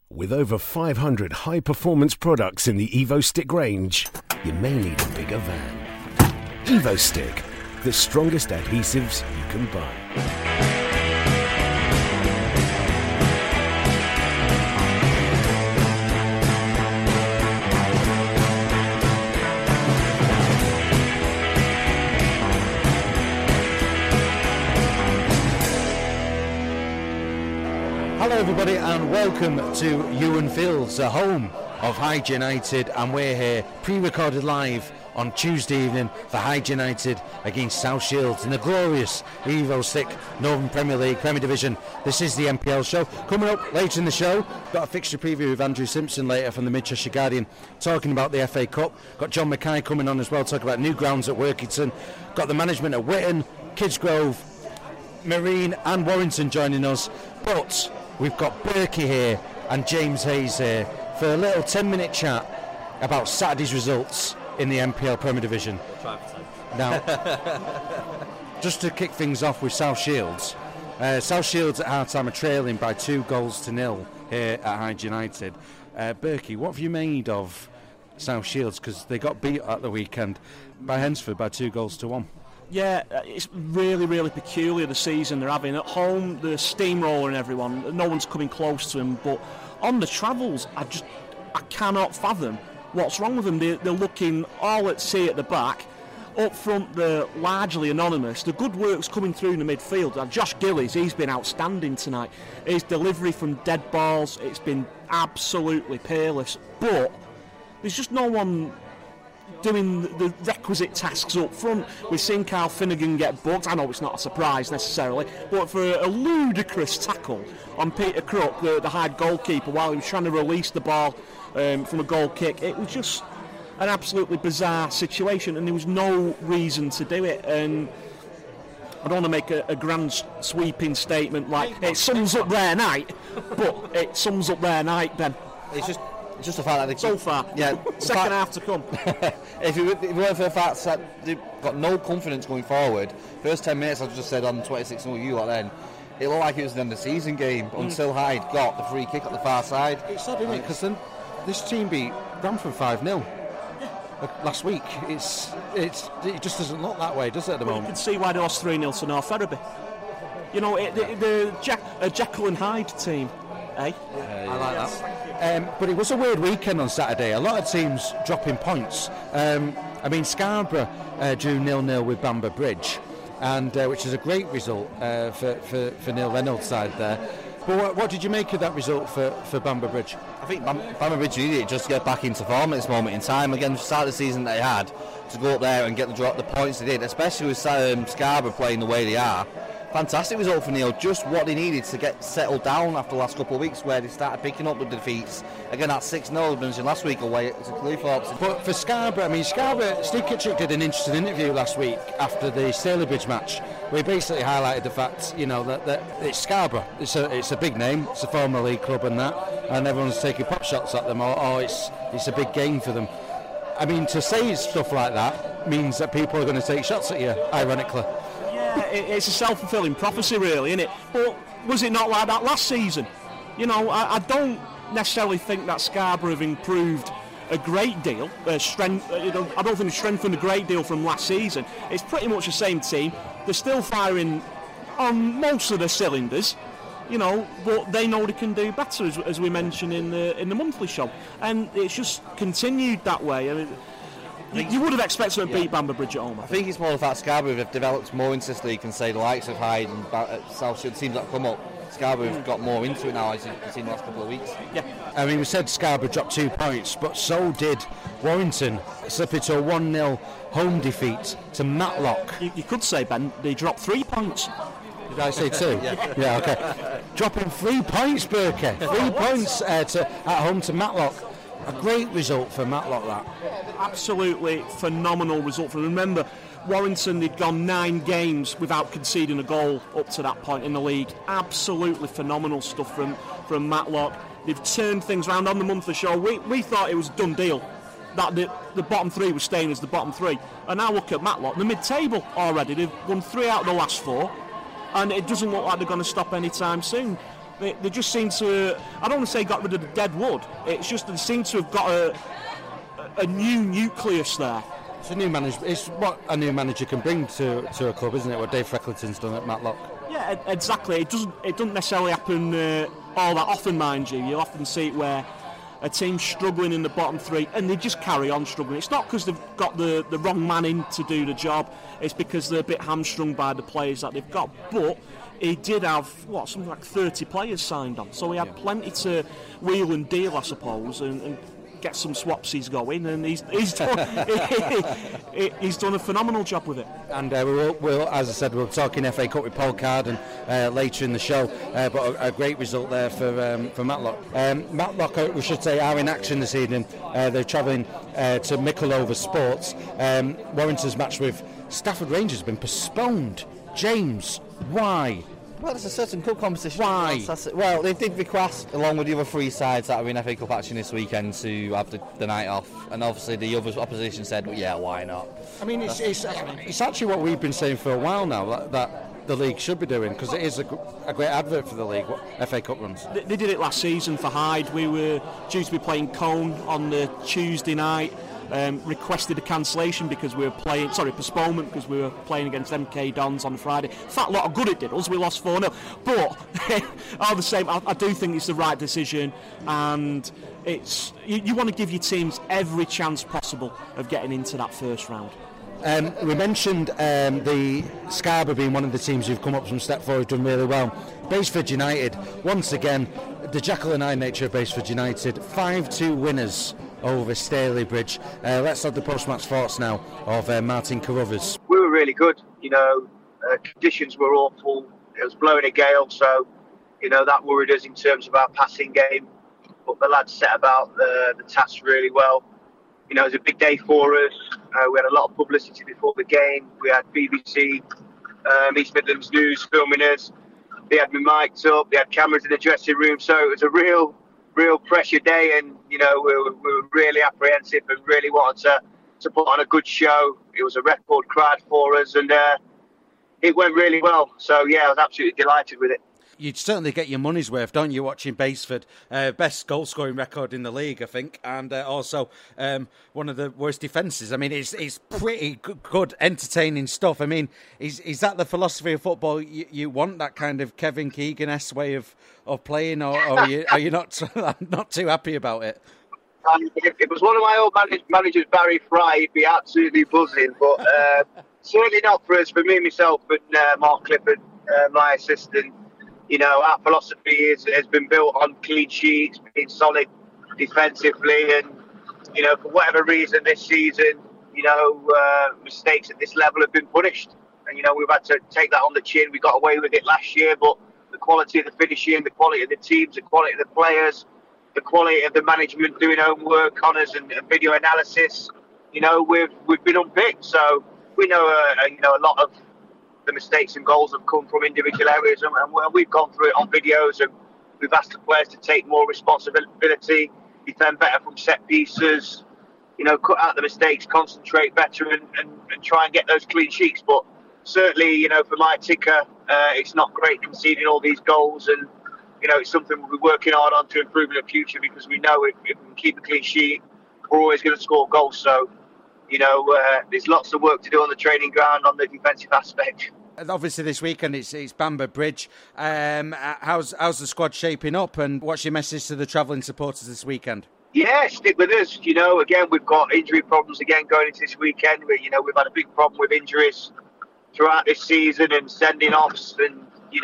With over 500 high-performance products in the EvoStick range, you may need a bigger van. EvoStick, the strongest adhesives you can buy. Hello everybody and welcome to Ewan Fields, the home of Hyde United, and we're here pre-recorded live on Tuesday evening for Hyde United against South Shields in the glorious EvoStick Northern Premier League Premier Division. This is the NPL show. Coming up later in the show, got a fixture preview with Andrew Simpson later from the Mid-Cheshire Guardian talking about the FA Cup. Got John Mackay coming on as well, talking about new grounds at Workington. Got the management at Witton, Kidsgrove, Marine and Warrington joining us, but we've got Berkey here and James Hayes here for a little 10-minute chat about Saturday's results in the NPL Premier Division. Now, just to kick things off with South Shields. South Shields at half-time are trailing by 2-0 here at Hyde United. Berkey, what have you made of South Shields? Because they got beat at the weekend by Hensford by 2-1. Yeah, it's really, really peculiar the season they're having. At home, they're steamrolling everyone. No one's coming close to them. But on the travels, I cannot fathom what's wrong with them. They're looking all at sea at the back. Up front, they're largely anonymous. The good work's coming through in the midfield. Josh Gillies, he's been outstanding tonight. His delivery from dead balls, it's been absolutely peerless. But there's just no one doing the requisite tasks up front. We've seen Carl Finnegan get booked. I know it's not a surprise necessarily, but for a ludicrous tackle on Peter Crook, the Hyde goalkeeper, while he was trying to release the ball from a goal kick, it was just an absolutely bizarre situation, and there was no reason to do it. And I don't want to make a grand sweeping statement like it sums up their night, but it sums up their night, Ben. It's just the fact that they so far, yeah, second half to come. if it weren't for the fact that they've got no confidence going forward, first 10 minutes I just said on 26-0 you lot then, it looked like it was an end of season game until Hyde got the free kick at the far side. It's sad, isn't it? Because then this team beat Bramford 5-0 last week. It just doesn't look that way, does it, at the moment? You can see why they lost 3-0 to North Ferriby. You know, the Jekyll and Hyde team, eh? I like that. But it was a weird weekend on Saturday. A lot of teams dropping points. Scarborough drew 0-0 with Bamber Bridge, and which is a great result for Neil Reynolds' side there. But what did you make of that result for Bamber Bridge? I think Bamber Bridge needed it just to get back into form at this moment in time. Again, the start of the season they had, to go up there and get the points they did, especially with Scarborough playing the way they are. Fantastic result for Neil, just what they needed to get settled down after the last couple of weeks where they started picking up the defeats. Again, that 6-0 mentioned last week away to Cleethorpes. But for Scarborough, Steve Kittrick did an interesting interview last week after the Stalybridge match, where he basically highlighted the fact, that it's Scarborough. It's a big name, it's a former league club and that, and everyone's taking pop shots at them, or it's a big game for them. To say stuff like that means that people are going to take shots at you, ironically. It's a self-fulfilling prophecy, really, isn't it? But was it not like that last season? I don't necessarily think that Scarborough have improved a great deal. I don't think they've strengthened a great deal from last season. It's pretty much the same team. They're still firing on most of the cylinders, but they know they can do better, as we mentioned in the monthly show, and it's just continued that way. You would have expected to beat Bamber Bridge at home. I think it's more the fact Scarborough have developed more into this league, and say the likes of Hyde and South Shields teams that have come up. Scarborough have got more into it now, as you've seen the last couple of weeks. Yeah. We said Scarborough dropped 2 points, but so did Warrington, slipping to a 1-0 home defeat to Matlock. You could say, Ben, they dropped 3 points. Did I say 2? Yeah, okay. Dropping 3 points, Berkey. 3 points at home to Matlock. A great result for Matlock, that. Absolutely phenomenal result for them. Remember, Warrington, they'd gone 9 games without conceding a goal up to that point in the league. Absolutely phenomenal stuff from Matlock. They've turned things around on the monthly show. We thought it was a done deal, that the bottom 3 was staying as the bottom 3. And now look at Matlock, the mid-table already. They've won 3 out of the last 4, and it doesn't look like they're going to stop anytime soon. They just seem to, I don't want to say got rid of the dead wood, it's just they seem to have got a new nucleus there. It's a new manager. It's what a new manager can bring to a club, isn't it? What Dave Freckleton's done at Matlock. Yeah, exactly. It doesn't necessarily happen all that often, mind you. You'll often see it where a team's struggling in the bottom three and they just carry on struggling. It's not because they've got the wrong man in to do the job, it's because they're a bit hamstrung by the players that they've got. But he did have, something like 30 players signed on, so he had plenty to wheel and deal, I suppose, and get some swapsies going, and he's done, he's done a phenomenal job with it. And we'll, as I said, we're talking FA Cup with Paul Carden later in the show, but a great result there for Matlock. Matlock, we should say, are in action this evening. They're travelling to Mickleover Sports. Warrington's match with Stafford Rangers has been postponed. James, why? Well, it's a certain cup competition. Why? Well, they did request, along with the other three sides that are in FA Cup action this weekend, to have the night off. And obviously the other opposition said, well, yeah, why not? I mean, it's actually what we've been saying for a while now, that the league should be doing, because it is a great advert for the league, what FA Cup runs. They did it last season for Hyde. We were due to be playing Cone on the Tuesday night. Requested a cancellation because we were playing, postponement because we were playing against MK Dons on Friday. Fat lot of good it did us, we lost 4-0. But all the same, I do think it's the right decision, and it's you want to give your teams every chance possible of getting into that first round. We mentioned the Scarborough being one of the teams who've come up from step forward, done really well. Baseford United, once again, the Jekyll and Hyde nature of Baseford United, 5-2 winners over Staley Bridge. Let's have the post-match thoughts now of Martin Carruthers. We were really good, conditions were awful, it was blowing a gale, so that worried us in terms of our passing game, but the lads set about the task really well. It was a big day for us. We had a lot of publicity before the game. We had BBC, East Midlands News filming us. They had me mic'd up, they had cameras in the dressing room, so it was a real pressure day, and we were really apprehensive and really wanted to put on a good show. It was a record crowd for us, and it went really well. So yeah, I was absolutely delighted with it. You'd certainly get your money's worth, don't you, watching Baseford? Best goal-scoring record in the league, I think, and also one of the worst defences. I mean, it's pretty good, entertaining stuff. I mean, is that the philosophy of football you want, that kind of Kevin Keegan-esque way of playing, or are you not too happy about it? If it was one of my old managers, Barry Fry, he'd be absolutely buzzing, but certainly not for us. For me, myself, and Mark Clifford, my assistant. Our philosophy has been built on clean sheets, being solid defensively, and for whatever reason this season, mistakes at this level have been punished, and we've had to take that on the chin. We got away with it last year, but the quality of the finishing, the quality of the teams, the quality of the players, the quality of the management doing homework on us and video analysis, we've been unpicked. So we know a lot of the mistakes and goals have come from individual areas, and we've gone through it on videos, and we've asked the players to take more responsibility, defend better from set pieces, cut out the mistakes, concentrate better, and try and get those clean sheets. But certainly, for my ticker, it's not great conceding all these goals, and it's something we'll be working hard on to improve in the future, because we know if we can keep a clean sheet, we're always going to score goals. So there's lots of work to do on the training ground on the defensive aspect. Obviously this weekend it's Bamber Bridge. How's the squad shaping up, and what's your message to the travelling supporters this weekend? Yeah, stick with us. Again, we've got injury problems again going into this weekend. We've had a big problem with injuries throughout this season and sending offs, and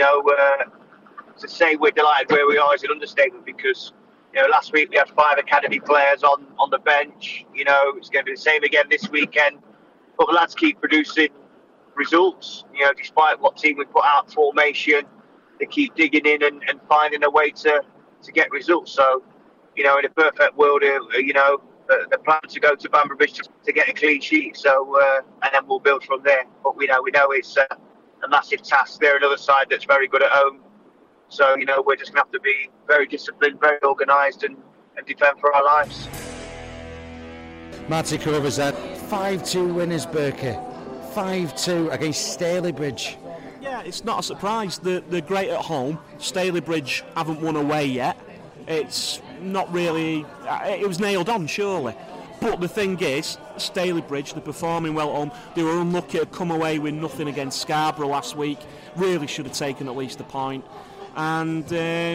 to say we're delighted where we are is an understatement, because last week we had 5 academy players on the bench. It's going to be the same again this weekend. But the lads keep producing results. Despite what team we put out formation, they keep digging in and finding a way to get results. So, in a perfect world, the plan to go to Bamber Bridge to get a clean sheet. So, and then we'll build from there. But we know it's a massive task. They're another side that's very good at home. So, we're just going to have to be very disciplined, very organised, and defend for our lives. Martin Carruthers had 5-2 winners, Berkey. 5-2 against Staley Bridge. Yeah, it's not a surprise. They're great at home. Stalybridge haven't won away yet. It's not really... It was nailed on, surely. But the thing is, Stalybridge, they're performing well at home. They were unlucky to come away with nothing against Scarborough last week. Really should have taken at least a point. And,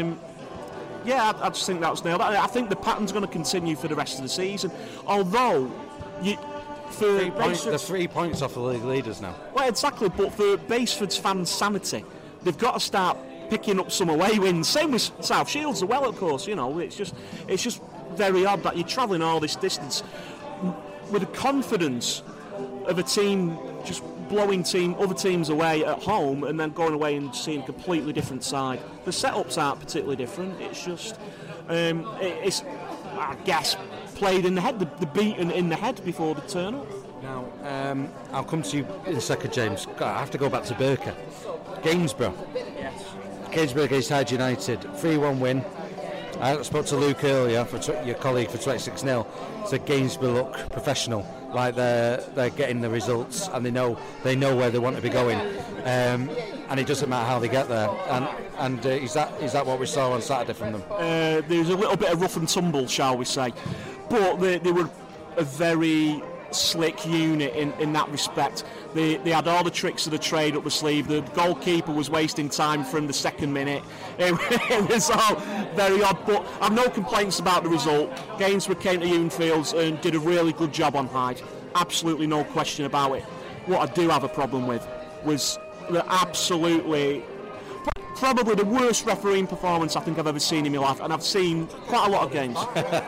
I just think that was nailed on. I think the pattern's going to continue for the rest of the season. Although... They're 3 points off the league leaders now. Well, exactly, but for Baseford's fans' sanity, they've got to start picking up some away wins. Same with South Shields as well, of course. You know, it's just very odd that you're travelling all this distance with the confidence of a team just blowing other teams away at home and then going away and seeing a completely different side. The setups aren't particularly different. It's just, it's, I guess, played in the head, the beaten in the head before the turn up. Now, I'll come to you in a second, James. I have to go back to Berker. Gainsborough. Yes. Gainsborough against Hyde United, 3-1 win. I spoke to Luke earlier, your colleague, for 26-0. Said Gainsborough look professional, like they're getting the results and they know where they want to be going, and it doesn't matter how they get there. And is that what we saw on Saturday from them? There's a little bit of rough and tumble, shall we say, but they were a very slick unit in that respect. They had all the tricks of the trade up the sleeve. The goalkeeper was wasting time from the second minute. It was all very odd, but I've no complaints about the result. Gainsborough came to Ewenfields and did a really good job on Hyde. Absolutely no question about it. What I do have a problem with was the probably the worst refereeing performance I think I've ever seen in my life, and I've seen quite a lot of games.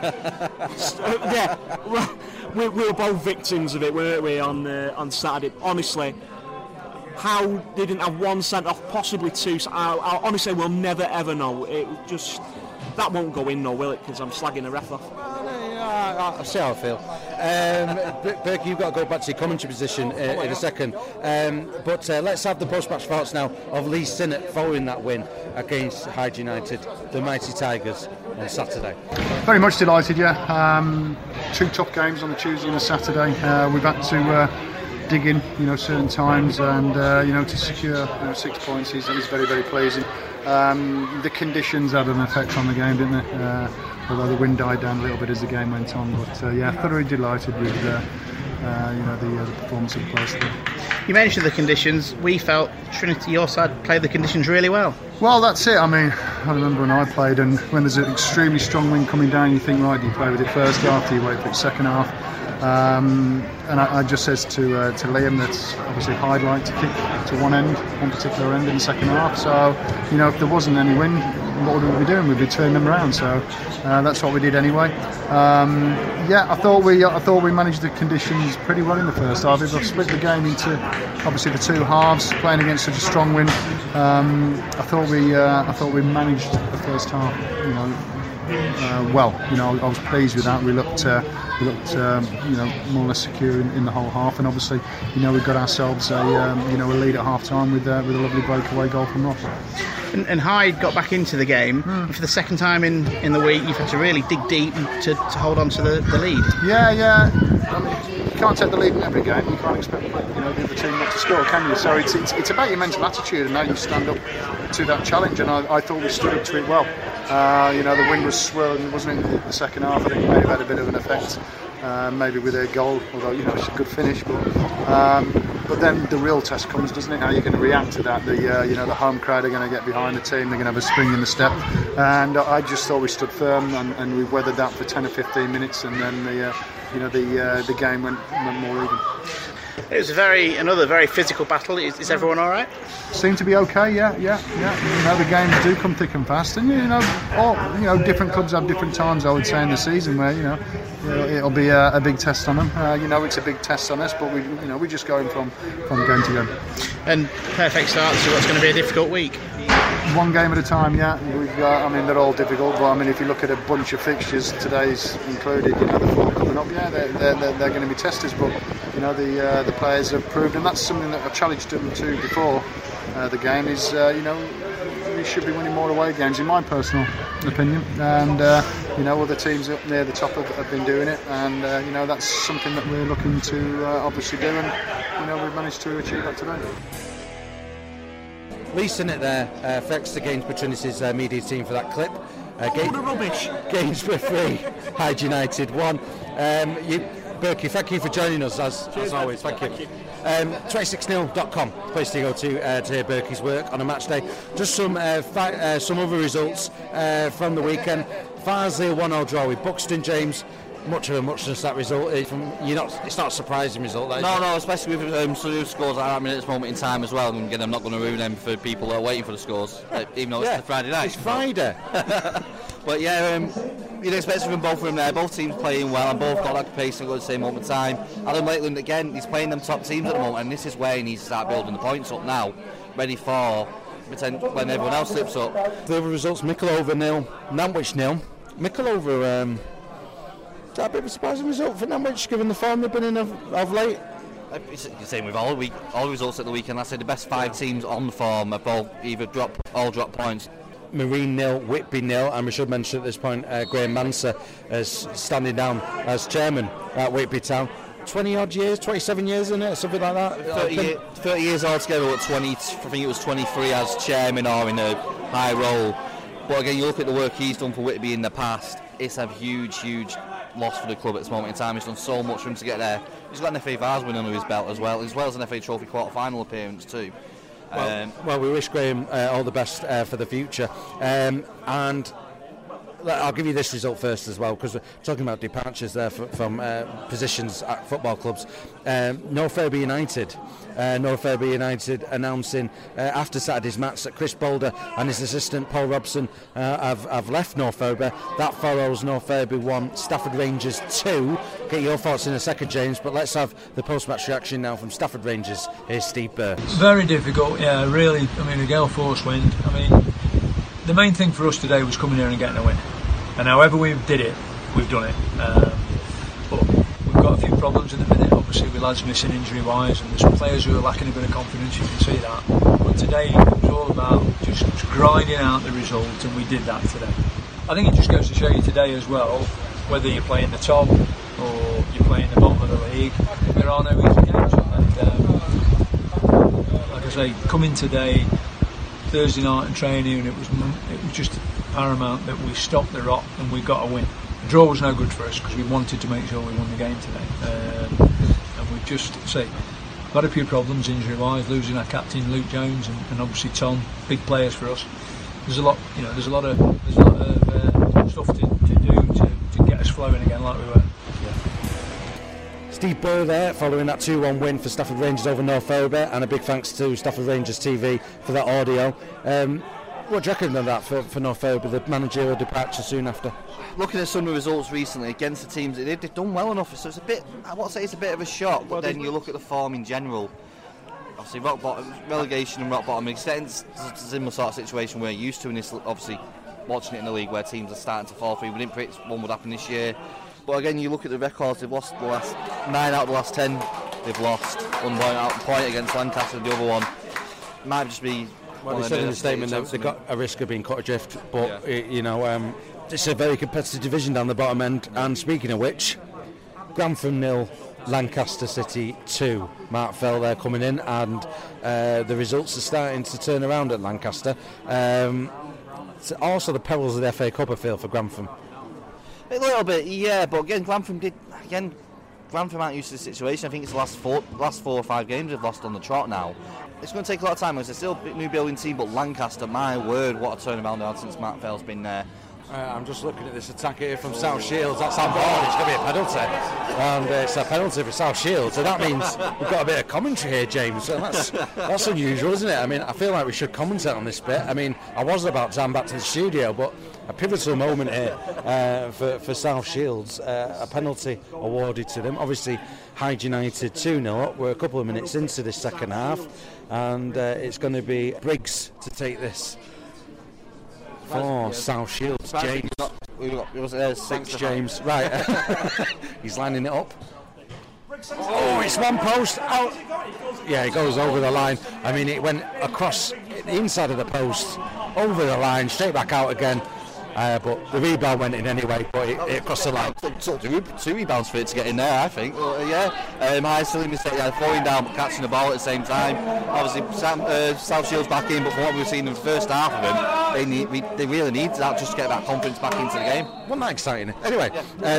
We were both victims of it, weren't we, on Saturday? Honestly, how they didn't have one sent off, possibly two. I honestly will never ever know. It just, that won't go in, though, will it? Because I'm slagging the ref off. I'll see how I feel. Burke, you've got to go back to your commentary position in a second. But let's have the post-match thoughts now of Lee Sinnott following that win against Hyde United, the Mighty Tigers, on Saturday. Very much delighted, yeah. Two tough games on the Tuesday and the Saturday. We've had to dig in, certain times, and to secure 6 points is very, very pleasing. The conditions had an effect on the game, didn't they? Although the wind died down a little bit as the game went on. But thoroughly delighted with the performance of the players today. You mentioned the conditions. We felt Trinity, your side, played the conditions really well. Well, that's it. I mean, I remember when I played, and when there's an extremely strong wind coming down, you think, right, do you play with it first half, do you wait for it second half? And I just says to Liam that obviously Hyde like to kick to one particular end in the second half. So, if there wasn't any wind, what would we be doing? We'd be turning them around. So that's what we did anyway. I thought we managed the conditions pretty well in the first half. We've split the game into obviously the two halves, playing against such a strong wind. I thought we managed the first half, well. I was pleased with that. We looked more or less secure in the whole half, and obviously, we got ourselves a lead at half time with a lovely breakaway goal from Ross. And Hyde got back into the game. And for the second time in the week, you've had to really dig deep to hold on to the lead. Yeah. I mean, you can't take the lead in every game. You can't expect the other team not to score, can you? So it's about your mental attitude and how you stand up to that challenge. And I thought we stood up to it well. The wind was swirling, wasn't it, in the second half? I think it may have had a bit of an effect, maybe with their goal, although it's a good finish. But then the real test comes, doesn't it? How you're going to react to that? The home crowd are going to get behind the team. They're going to have a spring in the step, and I just thought we stood firm and we weathered that for 10 or 15 minutes, and then the game went more even. It was another very physical battle. Is everyone all right? Seemed to be okay. Yeah. The games do come thick and fast, and different clubs have different times. I would say in the season where it'll be a big test on them. It's a big test on us, but we're just going from game to game. And perfect start to what's going to be a difficult week. One game at a time, yeah. They're all difficult, but if you look at a bunch of fixtures, today's included, the four coming up, they're going to be testers, but the players have proved, and that's something that I've challenged them to before the game is, we should be winning more away games, in my personal opinion, and other teams up near the top have been doing it, and that's something that we're looking to obviously do, and we've managed to achieve that today. Lee Sinnott there for Exeter Gainsborough Trinity's media team for that clip. Rubbish. Gainsborough 3, Hyde United 1. Berkey, thank you for joining us as always. Thank you. 26nil.com, place to go to hear Berkey's work on a match day. Just some other results from the weekend. Farsley 1-0 draw with Buxton, James. Much of a muchness that result. It's not a surprising result. No, especially with some of the scores at that minute's moment in time as well. And again, I'm not going to ruin them for people that are waiting for the scores, even though it's the Friday night. It's Friday. But yeah, you'd expect from both of them there. Both teams playing well and both got that pace and got the same moment in time. Adam Lakeland again, he's playing them top teams at the moment, and this is where he needs to start building the points up now, ready for when everyone else slips up. The other results: Mickleover 0, Nantwich 0. Mickleover. Is that a bit of a surprising result for Nantwich, given the form they've been in of late? It's the same with all results at the weekend. I say the best 5 teams on the form have either drop points. Marine 0, Whitby 0, and we should mention at this point Graham Manser is standing down as chairman at Whitby Town. 27 years, isn't it? Something like that? 30 years altogether, at 20, I think it was 23 as chairman or in a high role. But again, you look at the work he's done for Whitby in the past, it's a huge loss for the club at this moment in time. He's done so much for him to get there. He's got an FA Vars win under his belt as well as an FA Trophy quarter-final appearance too. Well, we wish Graham all the best for the future. And I'll give you this result first as well, because we're talking about departures there from positions at football clubs. North Fairby United announcing after Saturday's match that Chris Boulder and his assistant Paul Robson have left North Fairby. That follows North Fairby 1, Stafford Rangers 2. Get your thoughts in a second, James, but let's have the post-match reaction now from Stafford Rangers. Here's Steve Burns. Very difficult, yeah, really. I mean, a gale force wind. I mean, the main thing for us today was coming here and getting a win. And however we did it, we've done it. But we've got a few problems in the minute, obviously, with lads missing injury-wise, and there's some players who are lacking a bit of confidence, you can see that. But today, it was all about just grinding out the result, and we did that today. I think it just goes to show you today as well, whether you're playing the top or you're playing the bottom of the league, there are no easy games. And like I say, coming today, Thursday night and training, and it was just paramount that we stopped the rot and we got a win. The draw was no good for us because we wanted to make sure we won the game today. And we've just got a few problems injury wise, losing our captain Luke Jones and obviously Tom, big players for us. There's a lot of stuff to do to get us flowing again like we were. Steve Burr there, following that 2-1 win for Stafford Rangers over North Fairby, and a big thanks to Stafford Rangers TV for that audio. What do you reckon of that for North Fairby, the managerial departure soon after? Looking at some of the results recently against the teams, they've done well enough, so it's a bit, I won't say it's a bit of a shock, but then you look at the form in general, obviously rock bottom, relegation and rock bottom, it's a similar sort of situation we're used to in this, obviously watching it in the league where teams are starting to fall through. We didn't predict one would happen this year, but again you look at the records, they've lost the last 9 out of the last 10, they've lost 1 point against Lancaster, the other one might just be. Well, they said in the statement that they've got a risk of being cut adrift, but it's a very competitive division down the bottom end. And speaking of which, Grantham 0, Lancaster City 2. Mark Fell there coming in, and the results are starting to turn around at Lancaster. Also, the perils of the FA Cup, I feel, for Grantham. A little bit, yeah, but again, Grantham aren't used to the situation. I think it's the last 4 or 5 games they've lost on the trot now. It's going to take a lot of time. It's still a new building team, but Lancaster, my word, what a turnaround they had since Matt Fell's been there. I'm just looking at this attack here from South Shields. That's on board. It's going to be a penalty, and it's a penalty for South Shields. So that means we've got a bit of commentary here, James. And that's unusual, isn't it? I mean, I feel like we should commentate on this bit. I mean, I was about to hand back to the studio, but a pivotal moment here for South Shields. A penalty awarded to them. Obviously, Hyde United 2-0 up. We're a couple of minutes into this second half, and it's going to be Briggs to take this. For South Shields, James. Thanks, James. Right. He's lining it up. Oh, it's one post out. Yeah, it goes over the line. I mean, it went across the inside of the post, over the line, straight back out again. but the rebound went in anyway, but it crossed the line. Took two rebounds for it to get in there, I think. High silly mistake, throwing down but catching the ball at the same time. Obviously, South Shields back in, but from what we've seen in the first half of them, they really need that just to get that confidence back into the game. Wasn't that exciting? Anyway,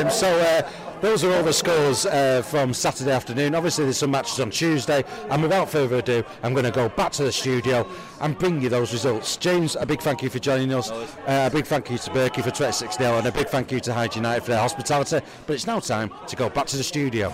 those are all the scores from Saturday afternoon. Obviously, there's some matches on Tuesday, and without further ado, I'm going to go back to the studio and bring you those results. James, a big thank you for joining us. A big thank you to Berkey for 26-0, and a big thank you to Hyde United for their hospitality. But it's now time to go back to the studio.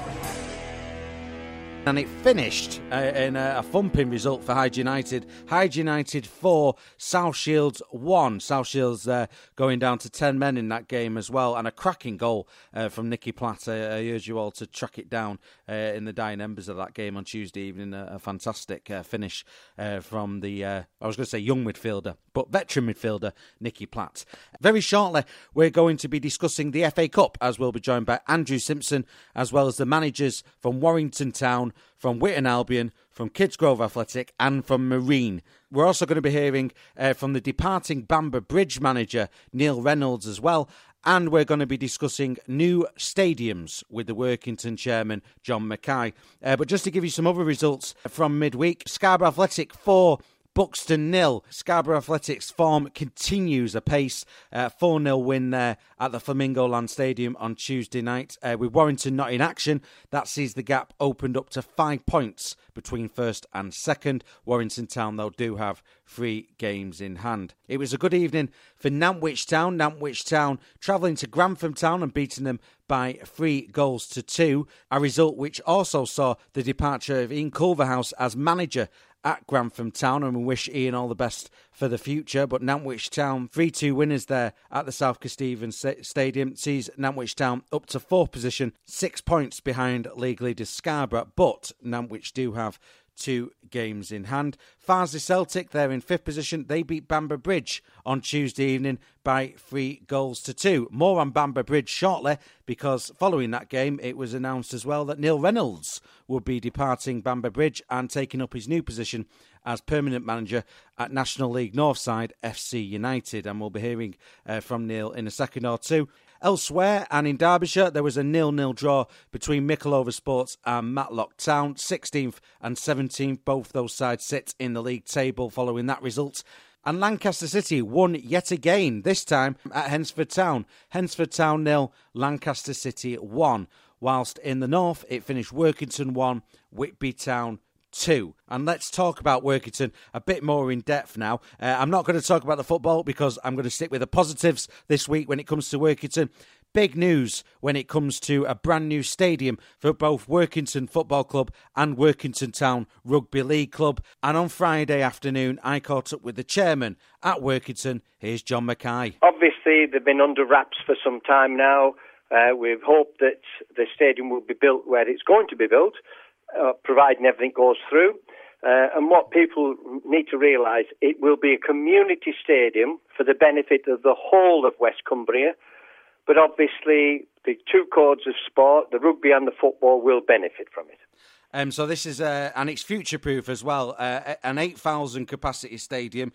And it finished in a thumping result for Hyde United. Hyde United 4, South Shields 1. South Shields going down to 10 men in that game as well. And a cracking goal from Nicky Platt. I urge you all to track it down in the dying embers of that game on Tuesday evening. A fantastic finish from the, I was going to say young midfielder, but veteran midfielder, Nicky Platt. Very shortly, we're going to be discussing the FA Cup, as we'll be joined by Andrew Simpson, as well as the managers from Warrington Town, from Witton Albion, from Kidsgrove Athletic and from Marine. We're also going to be hearing from the departing Bamber Bridge manager, Neil Reynolds, as well. And we're going to be discussing new stadiums with the Workington chairman, John Mackay. But just to give you some other results from midweek, Scarborough Athletic 4, Buxton 0. Scarborough Athletics' form continues apace. 4-0 win there at the Flamingo Land Stadium on Tuesday night. With Warrington not in action, that sees the gap opened up to 5 points between first and second. Warrington Town, though, do have 3 games in hand. It was a good evening for Nantwich Town. Nantwich Town travelling to Grantham Town and beating them by 3-2. A result which also saw the departure of Ian Culverhouse as manager at Grantham Town, and we wish Ian all the best for the future. But Nantwich Town, 3-2 winners there at the South Kesteven Stadium, sees Nantwich Town up to 4th position, 6 points behind league leaders Scarborough, but Nantwich do have 2 games in hand. Farsley Celtic, they're in 5th position. They beat Bamber Bridge on Tuesday evening by 3-2. More on Bamber Bridge shortly, because following that game, it was announced as well that Neil Reynolds would be departing Bamber Bridge and taking up his new position as permanent manager at National League Northside FC United. And we'll be hearing from Neil in a second or two. Elsewhere, and in Derbyshire, there was a 0-0 draw between Mickleover Sports and Matlock Town. 16th and 17th, both those sides sit in the league table following that result. And Lancaster City won yet again, this time at Hensford Town. Hensford Town 0, Lancaster City 1. Whilst in the north, it finished Workington 1, Whitby Town 2. And let's talk about Workington a bit more in depth now. I'm not going to talk about the football because I'm going to stick with the positives this week when it comes to Workington. Big news when it comes to a brand new stadium for both Workington Football Club and Workington Town Rugby League Club. And on Friday afternoon, I caught up with the chairman at Workington. Here's John Mackay. Obviously, they've been under wraps for some time now. We've hoped that the stadium will be built where it's going to be built, providing everything goes through. And what people need to realise, it will be a community stadium for the benefit of the whole of West Cumbria. But obviously, the 2 codes of sport, the rugby and the football, will benefit from it. So this is, and it's future-proof as well, an 8,000 capacity stadium,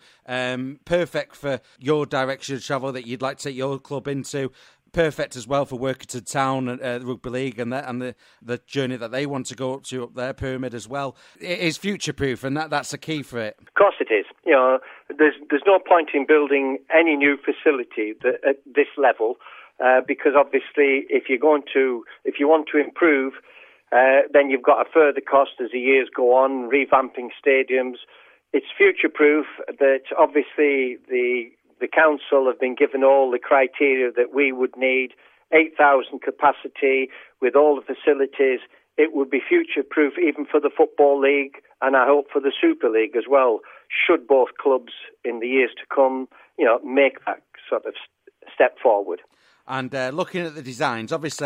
perfect for your direction of travel that you'd like to take your club into. Perfect as well for Workington Town and the Rugby League and the journey that they want to go up to up their pyramid as well. It is future-proof, and that's the key for it. Of course it is. You know, there's no point in building any new facility at this level, because obviously if you want to improve, then you've got a further cost as the years go on, revamping stadiums. It's future-proof that obviously the council have been given all the criteria that we would need, 8,000 capacity with all the facilities. It would be future-proof even for the Football League, and I hope for the Super League as well, should both clubs in the years to come, make that sort of step forward. And looking at the designs, obviously,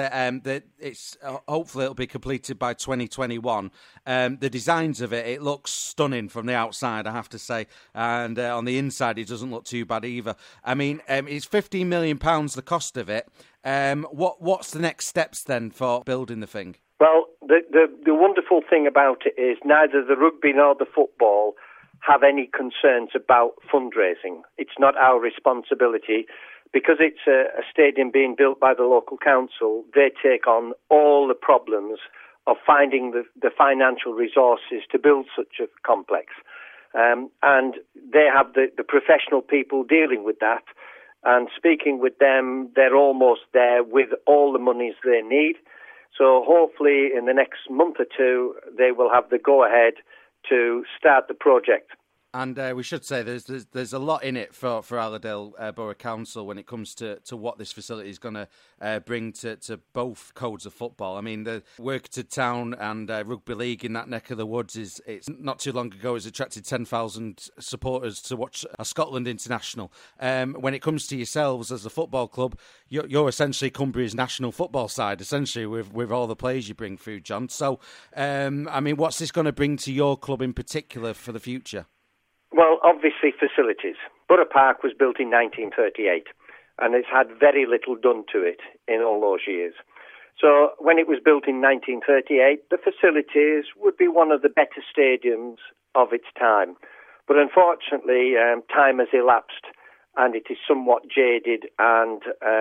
hopefully it'll be completed by 2021. The designs of it looks stunning from the outside, I have to say. And on the inside, it doesn't look too bad either. I mean, it's £15 million the cost of it. What's the next steps then for building the thing? Well, the wonderful thing about it is neither the rugby nor the football have any concerns about fundraising. It's not our responsibility. because it's a stadium being built by the local council, they take on all the problems of finding the financial resources to build such a complex. And they have the professional people dealing with that. And speaking with them, they're almost there with all the monies they need. So hopefully in the next month or two, they will have the go-ahead to start the project. And we should say there's a lot in it for Allerdale Borough Council when it comes to what this facility is going to bring to both codes of football. I mean, the Workington Town and Rugby League in that neck of the woods it's not too long ago has attracted 10,000 supporters to watch a Scotland international. When it comes to yourselves as a football club, you're essentially Cumbria's national football side, essentially with all the players you bring through, John. So, I mean, what's this going to bring to your club in particular for the future? Well, obviously facilities. Borough Park was built in 1938 and it's had very little done to it in all those years. So when it was built in 1938, the facilities would be one of the better stadiums of its time. But unfortunately, time has elapsed and it is somewhat jaded and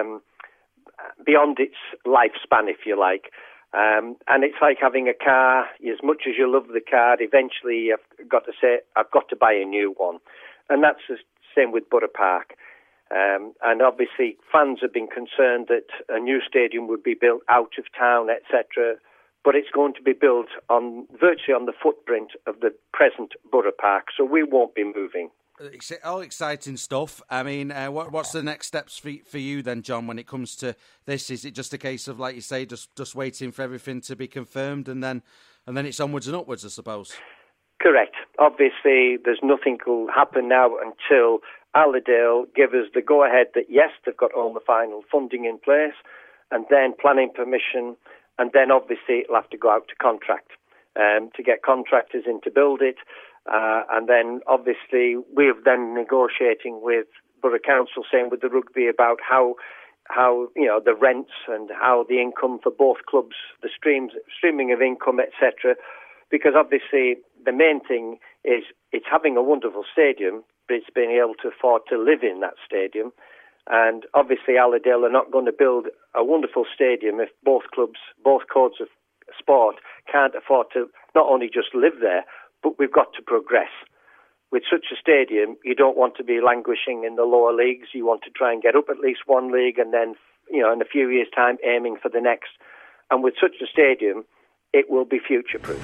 beyond its lifespan, if you like. And it's like having a car. As much as you love the car, eventually you've got to say, I've got to buy a new one. And that's the same with Borough Park. And obviously fans have been concerned that a new stadium would be built out of town, etc. But it's going to be built virtually on the footprint of the present Borough Park. So we won't be moving. All exciting stuff. I mean, what's the next steps for you then, John, when it comes to this? Is it just a case of, like you say, just waiting for everything to be confirmed and then it's onwards and upwards, I suppose? Correct. Obviously, there's nothing will happen now until Allerdale give us the go-ahead that, yes, they've got all the final funding in place and then planning permission, and then obviously it'll have to go out to contract to get contractors in to build it. And then, obviously, we're then negotiating with Borough Council, saying with the rugby about how the rents and how the income for both clubs, the streaming of income, etc. Because obviously, the main thing is it's having a wonderful stadium, but it's being able to afford to live in that stadium. And obviously, Allerdale are not going to build a wonderful stadium if both clubs, both codes of sport, can't afford to not only just live there, but we've got to progress. With such a stadium, you don't want to be languishing in the lower leagues. You want to try and get up at least one league and then, in a few years' time, aiming for the next. And with such a stadium, it will be future-proof.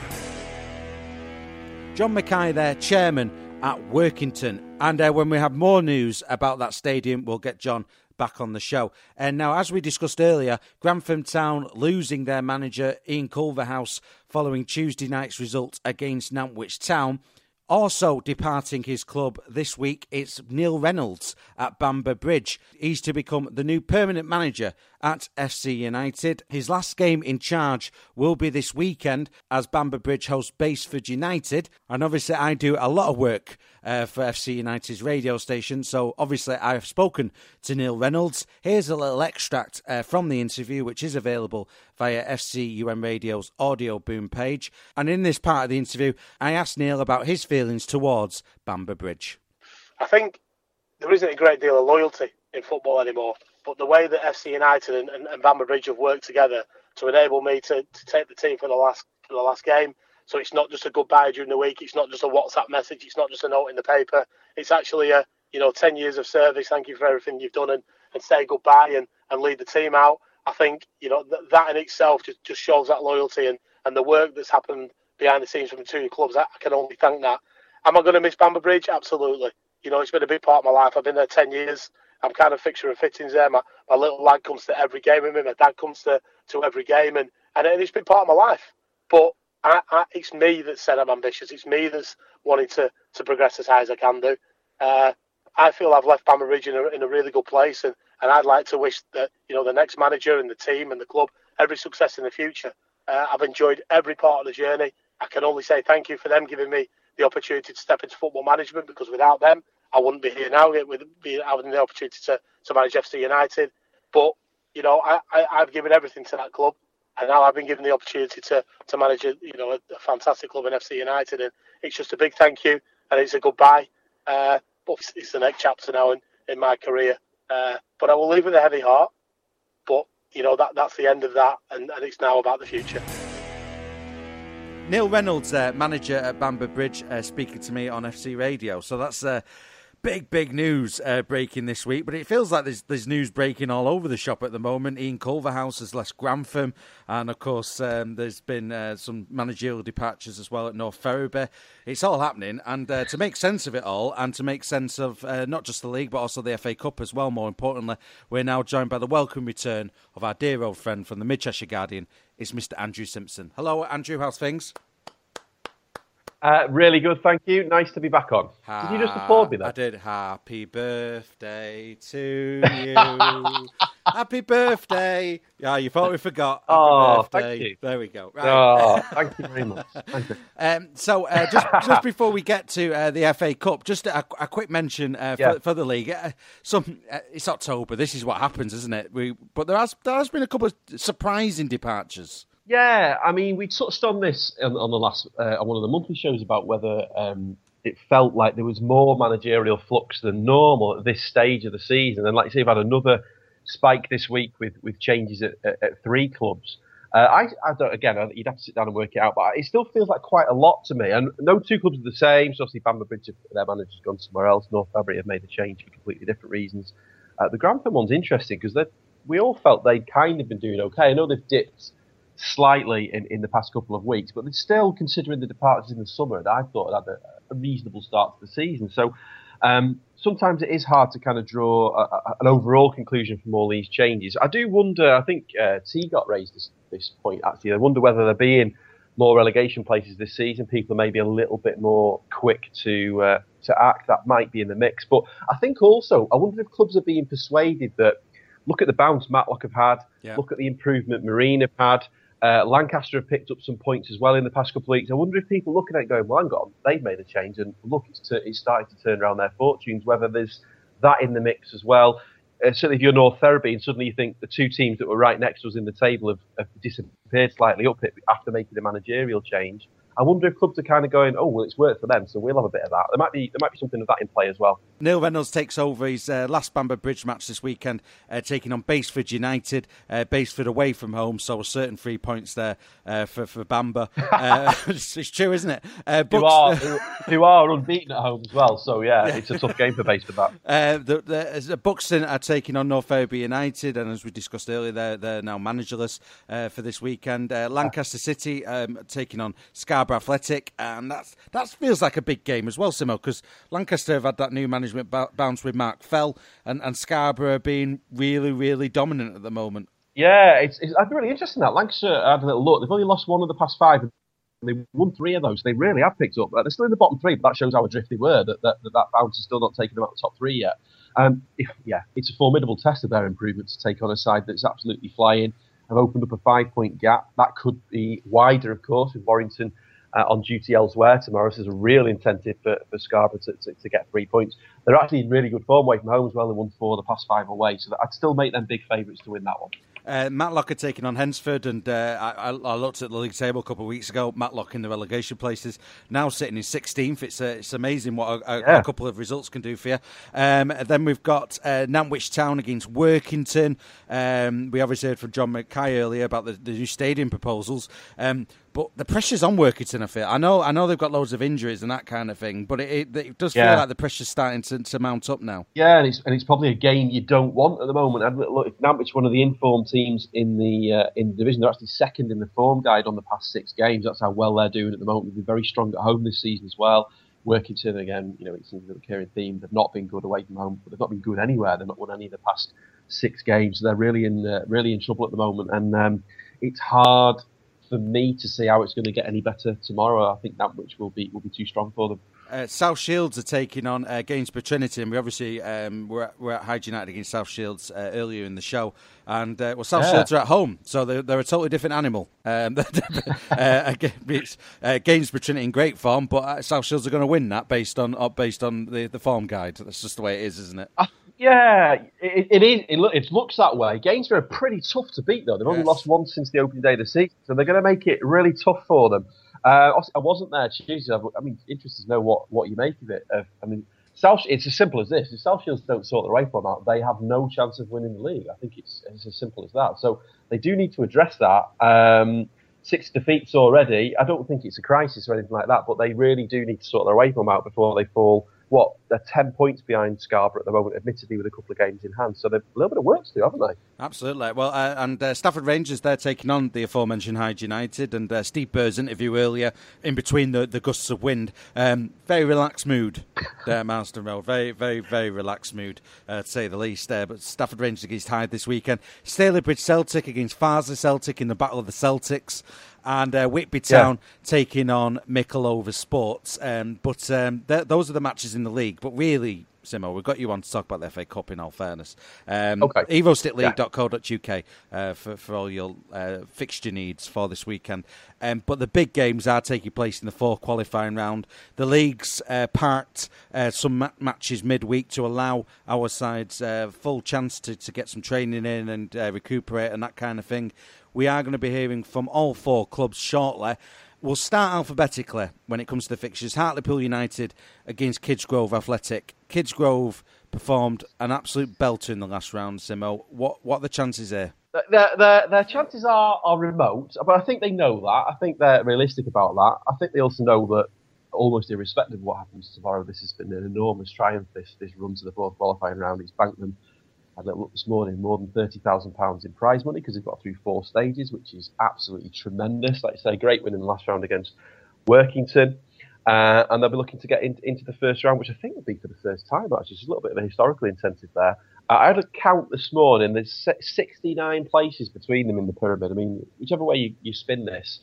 John Mackay there, chairman at Workington. And when we have more news about that stadium, we'll get John back on the show. And now, as we discussed earlier, Grantham Town losing their manager Ian Culverhouse following Tuesday night's result against Nantwich Town. Also departing his club this week, it's Neil Reynolds at Bamber Bridge. He's to become the new permanent manager at FC United. His last game in charge will be this weekend as Bamber Bridge hosts Baseford United. And obviously I do a lot of work for FC United's radio station, so obviously I've spoken to Neil Reynolds. Here's a little extract from the interview, which is available via FCUM Radio's Audio Boom page. And in this part of the interview, I asked Neil about his feelings towards Bamber Bridge. I think there isn't a great deal of loyalty in football anymore, but the way that FC United and Bamber Bridge have worked together to enable me to take the team for the last game. So it's not just a goodbye during the week. It's not just a WhatsApp message. It's not just a note in the paper. It's actually 10 years of service. Thank you for everything you've done and say goodbye and lead the team out. I think, that in itself just shows that loyalty and the work that's happened behind the scenes from the two clubs. I can only thank that. Am I going to miss Bamber Bridge? Absolutely. It's been a big part of my life. I've been there 10 years. I'm kind of fixture and fittings there. My little lad comes to every game with me. My dad comes to every game and it's been part of my life. But it's me that said I'm ambitious. It's me that's wanting to progress as high as I can do. I feel I've left Bamber Bridge in a really good place, and I'd like to wish that the next manager and the team and the club every success in the future. I've enjoyed every part of the journey. I can only say thank you for them giving me the opportunity to step into football management, because without them I wouldn't be here now having the opportunity to manage FC United. But I've given everything to that club. And now I've been given the opportunity to manage a fantastic club in FC United, and it's just a big thank you, and it's a goodbye. But it's the next chapter now in my career, But I will leave with a heavy heart. But, that's the end of that, and it's now about the future. Neil Reynolds, manager at Bamber Bridge, speaking to me on FC Radio. So that's big news breaking this week. But it feels like there's news breaking all over the shop at the moment. Ian Culverhouse has left Grantham. And, of course, there's been some managerial departures as well at North Ferriby. It's all happening. And to make sense of it all, and to make sense of not just the league, but also the FA Cup as well, more importantly, we're now joined by the welcome return of our dear old friend from the Mid-Cheshire Guardian, is Mr. Andrew Simpson. Hello, Andrew. How's things? Really good, thank you. Nice to be back on. Did you just applaud me then? I did. Happy birthday to you. Happy birthday. Yeah, you thought we forgot. Happy birthday. Thank you. There we go. Right. Oh, thank you very much. Thank you. So just before we get to the FA Cup, just a quick mention for the league. It's October. This is what happens, isn't it? But there has been a couple of surprising departures. Yeah, I mean, we touched on this on the last on one of the monthly shows about whether it felt like there was more managerial flux than normal at this stage of the season. And like you say, we've had another spike this week with changes at 3 clubs. I don't. Again, you'd have to sit down and work it out, but it still feels like quite a lot to me. And no 2 clubs are the same. So obviously, Bamber Bridge, their manager's gone somewhere else. North Ferriby have made a change for completely different reasons. The Grantham one's interesting because we all felt they'd kind of been doing okay. I know they've dipped slightly in the past couple of weeks, but they're still, considering the departures in the summer, and I thought it had a reasonable start to the season. So sometimes it is hard to kind of draw an overall conclusion from all these changes. I do wonder, I think T got raised this point actually, I wonder whether there being more relegation places this season, people are maybe a little bit more quick to act. That might be in the mix. But I think also, I wonder if clubs are being persuaded that, look at the bounce Matlock have had, look at the improvement Marine have had, Lancaster have picked up some points as well in the past couple of weeks. I wonder if people looking at it going, well, hang on, they've made a change, and look, it's starting to turn around their fortunes, whether there's that in the mix as well. Certainly if you're North Ferriby and suddenly you think the 2 teams that were right next to us in the table have disappeared slightly up it after making a managerial change, I wonder if clubs are kind of going, oh, well, it's worked for them, so we'll have a bit of that. There might be something of that in play as well. Neil Reynolds takes over his last Bamber Bridge match this weekend, taking on Baseford United. Baseford away from home, so a certain 3 points there for Bamber. It's true, isn't it? Who are unbeaten at home as well, so it's a tough game for Baseford, that. The Buxton are taking on North Ferriby United, and as we discussed earlier, they're now managerless for this weekend. Lancaster City taking on Scarborough Athletic, and that feels like a big game as well, Simo, because Lancaster have had that new management bounce with Mark Fell, and Scarborough being really, really dominant at the moment. Yeah, it's really interesting that Lancaster had a little look. They've only lost 1 of the past 5. They won 3 of those. They really have picked up. They're still in the bottom 3, but that shows how adrift they were. That bounce is still not taking them out of the top 3 yet. It's a formidable test of their improvement to take on a side that's absolutely flying. Have opened up a 5-point gap. That could be wider, of course, with Warrington on duty elsewhere tomorrow. So there's a real incentive for Scarborough to get 3 points. They're actually in really good form away from home as well. They won 4 of the past 5 away, so I'd still make them big favourites to win that one. Matlock are taking on Hensford, and I looked at the league table a couple of weeks ago. Matlock in the relegation places, now sitting in 16th. It's amazing what a couple of results can do for you. Then we've got Nantwich Town against Workington. We obviously heard from John McKay earlier about the new stadium proposals. But the pressure's on Workington, I feel. I know they've got loads of injuries and that kind of thing, but it does feel like the pressure's starting to mount up now. Yeah, and it's probably a game you don't want at the moment. And look, Nantwich, one of the informed teams in the division, they're actually second in the form guide on the past 6 games. That's how well they're doing at the moment. They've been very strong at home this season as well. Workington, again, it seems a recurring theme. They've not been good away from home, but they've not been good anywhere. They've not won any of the past 6 games. So they're really in trouble at the moment, and it's hard for me to see how it's going to get any better tomorrow. I think Nantwich will be too strong for them. South Shields are taking on Gainsborough Trinity, and we obviously were at Hyde United against South Shields earlier in the show, and South Shields are at home, so they're a totally different animal. Gainsborough Trinity in great form, but South Shields are going to win that based on the form guide. That's just the way it is, isn't it? Yeah, it is. It looks that way. Gainsborough are pretty tough to beat, though. They've only lost once since the opening day of the season, so they're going to make it really tough for them. I wasn't there Tuesday. I'm interested to know what you make of it. it's as simple as this. If South Shields don't sort their reform out, they have no chance of winning the league. I think it's as simple as that. So they do need to address that. 6 defeats already. I don't think it's a crisis or anything like that, but they really do need to sort their reform out before they fall. They're 10 points behind Scarborough at the moment, admittedly with a couple of games in hand. So they've a little bit of work to do, haven't they? Absolutely. Well, and Stafford Rangers, they're taking on the aforementioned Hyde United, and Steve Burr's interview earlier, in between the gusts of wind, very relaxed mood there, Marston Road. Very, very, very relaxed mood, to say the least. But Stafford Rangers against Hyde this weekend. Stalybridge Celtic against Farsley Celtic in the Battle of the Celtics. And Whitby Town taking on Mickleover Sports. But those are the matches in the league. But really, Simo, we've got you on to talk about the FA Cup in all fairness. EvoStitLeague.co.uk for all your fixture needs for this weekend. But the big games are taking place in the 4th qualifying round. The league's parked some matches midweek to allow our sides full chance to get some training in and recuperate and that kind of thing. We are going to be hearing from all 4 clubs shortly. We'll start alphabetically when it comes to the fixtures. Hartlepool United against Kidsgrove Athletic. Kidsgrove performed an absolute belter in the last round, Simo. What are the chances here? Their chances are remote, but I think they know that. I think they're realistic about that. I think they also know that almost irrespective of what happens tomorrow, this has been an enormous triumph, this run to the 4th qualifying round. It's banked them, I had a little look this morning, more than £30,000 in prize money because they've got through 4 stages, which is absolutely tremendous. Like I say, great win in the last round against Workington. And they'll be looking to get into the first round, which I think will be for the first time, actually. It's a little bit of a historical incentive there. I had a count this morning. There's 69 places between them in the pyramid. I mean, whichever way you spin this,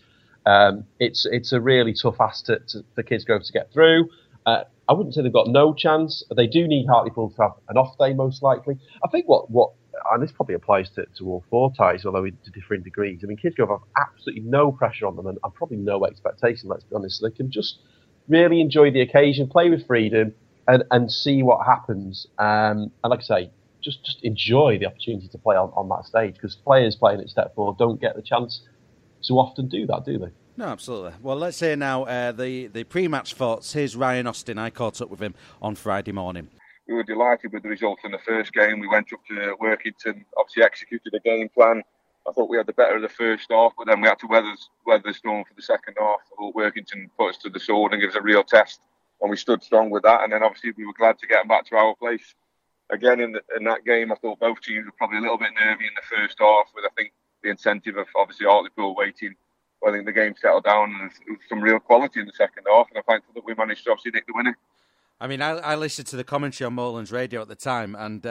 it's a really tough ask for Kidsgrove to get through. I wouldn't say they've got no chance. They do need Hartlepool to have an off day, most likely. I think what and this probably applies to all 4 ties, although to differing degrees. I mean, Kidsgrove have absolutely no pressure on them and probably no expectation, let's be honest. So they can just really enjoy the occasion, play with freedom, and see what happens. And like I say, just enjoy the opportunity to play on that stage, because players playing at Step 4 don't get the chance to often do that, do they? No, absolutely. Well, let's hear now the pre-match thoughts. Here's Ryan Austin. I caught up with him on Friday morning. We were delighted with the result in the first game. We went up to Workington, obviously executed a game plan. I thought we had the better of the first half, but then we had to weather the storm for the second half. I thought Workington put us to the sword and gave us a real test, and we stood strong with that. And then obviously we were glad to get them back to our place. Again, in that game, I thought both teams were probably a little bit nervy in the first half, with I think the incentive of obviously Hartlepool waiting. I think the game settled down and there was some real quality in the second half, and I'm thankful that we managed to obviously nick the winner. I mean, I listened to the commentary on Morelands Radio at the time, and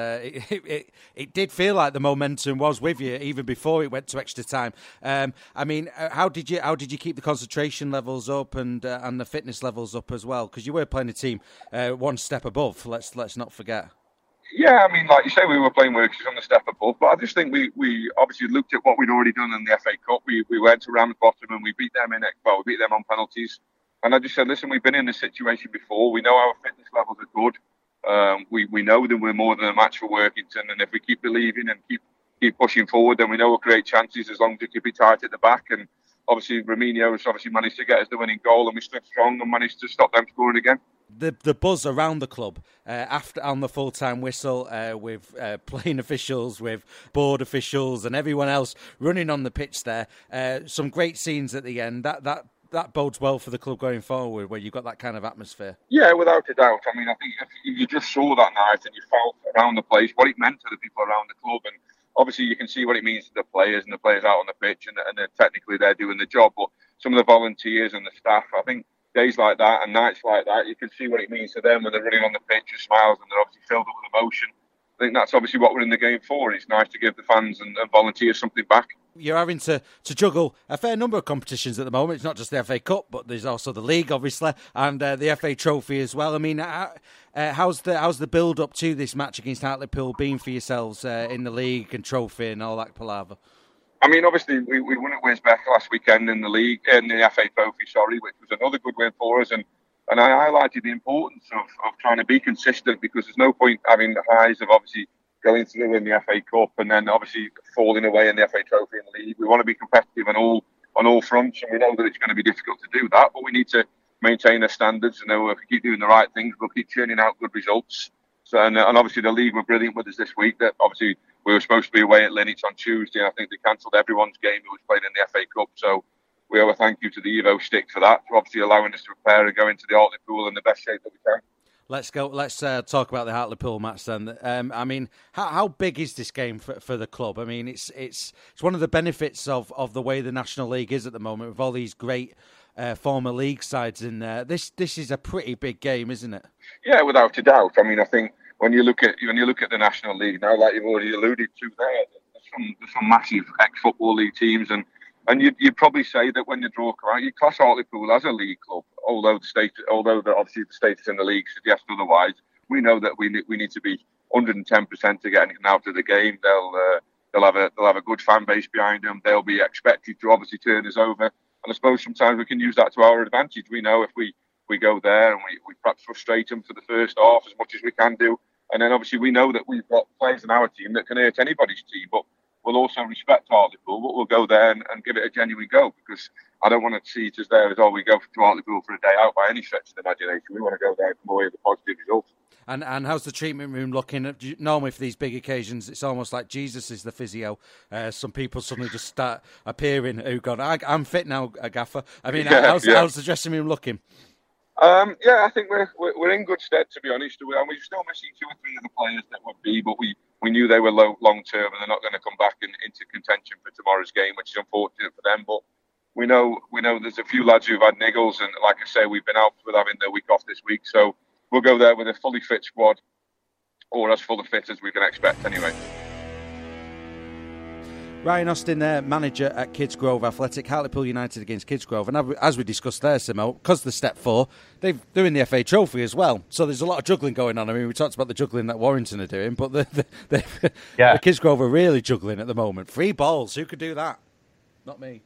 it did feel like the momentum was with you even before it went to extra time. I mean, how did you keep the concentration levels up and the fitness levels up as well? Because you were playing a team one step above. Let's not forget. Yeah, I mean, like you say, we were playing Workers on the step above, but I just think we obviously looked at what we'd already done in the FA Cup. We went to Ramsbottom and we beat them we beat them on penalties. And I just said, listen, we've been in this situation before. We know our fitness levels are good. We know that we're more than a match for Workington, and if we keep believing and keep pushing forward, then we know we'll create chances as long as we keep it tight at the back. And obviously, Raminho has obviously managed to get us the winning goal, and we stood strong and managed to stop them scoring again. The buzz around the club after on the full-time whistle with playing officials, with board officials and everyone else running on the pitch there. Some great scenes at the end. That bodes well for the club going forward, where you've got that kind of atmosphere. Yeah, without a doubt. I mean, I think if you just saw that night and you felt around the place what it meant to the people around the club, and obviously you can see what it means to the players and the players out on the pitch, and technically they're doing the job, but some of the volunteers and the staff, I think days like that and nights like that, you can see what it means to them when they're running on the pitch with smiles and they're obviously filled up with emotion. I think that's obviously what we're in the game for. It's nice to give the fans and volunteers something back. You're having to juggle a fair number of competitions at the moment. It's not just the FA Cup, but there's also the league, obviously, and the FA Trophy as well. I mean, how's the build-up to this match against Hartlepool been for yourselves in the league and trophy and all that palaver? I mean, obviously, we won at Wisbech last weekend in the league, in the FA Trophy, which was another good win for us. And I highlighted the importance of trying to be consistent, because there's no point having the highs of obviously going through in the FA Cup and then obviously falling away in the FA Trophy and the league. We want to be competitive on all fronts, and we know that it's going to be difficult to do that, but we need to maintain their standards, and if we keep doing the right things, we'll keep churning out good results. So, and obviously the league were brilliant with us this week. That obviously we were supposed to be away at Linnich on Tuesday, and I think they cancelled everyone's game who was playing in the FA Cup. So we owe a thank you to the Evo Stick for that, for obviously allowing us to prepare and go into the Hartlepool in the best shape that we can. Let's go. Let's talk about the Hartlepool match then. I mean, how big is this game for the club? I mean, it's one of the benefits of the way the National League is at the moment, with all these great former league sides in there. This is a pretty big game, isn't it? Yeah, without a doubt. I mean, I think when you look at the National League now, like you've already alluded to there, there's some massive ex-football league teams, and you'd probably say that when you draw out, you class Hartlepool as a league club, although obviously the status in the league suggests otherwise. We know that we need to be 110% to get anything out of the game. They'll have a good fan base behind them. They'll be expected to obviously turn us over, and I suppose sometimes we can use that to our advantage. We know if we go there and we perhaps frustrate them for the first half as much as we can do, and then obviously we know that we've got players in our team that can hurt anybody's team, but we'll also respect Hartlepool, but we'll go there and give it a genuine go, because I don't want to see it as there as, we go to Hartlepool for a day out by any stretch of the imagination. We want to go there and come away with a positive result. And how's the treatment room looking? Normally for these big occasions, it's almost like Jesus is the physio. Some people suddenly just start appearing who gone, I'm fit now, Gaffer. I mean, how's the dressing room looking? I think we're in good stead, to be honest. We're still missing 2 or 3 of the players that would be, but we knew they were long term and they're not going to come back into contention for tomorrow's game, which is unfortunate for them. But we know there's a few lads who've had niggles, and like I say, we've been out with having their week off this week, so we'll go there with a fully fit squad, or as full of fit as we can expect anyway. Ryan Austin there, manager at Kidsgrove Athletic, Hartlepool United against Kidsgrove. And as we discussed there, Simo, because they're step 4, they're in the FA Trophy as well. So there's a lot of juggling going on. I mean, we talked about the juggling that Warrington are doing, but the Kidsgrove are really juggling at the moment. 3 balls, who could do that? Not me.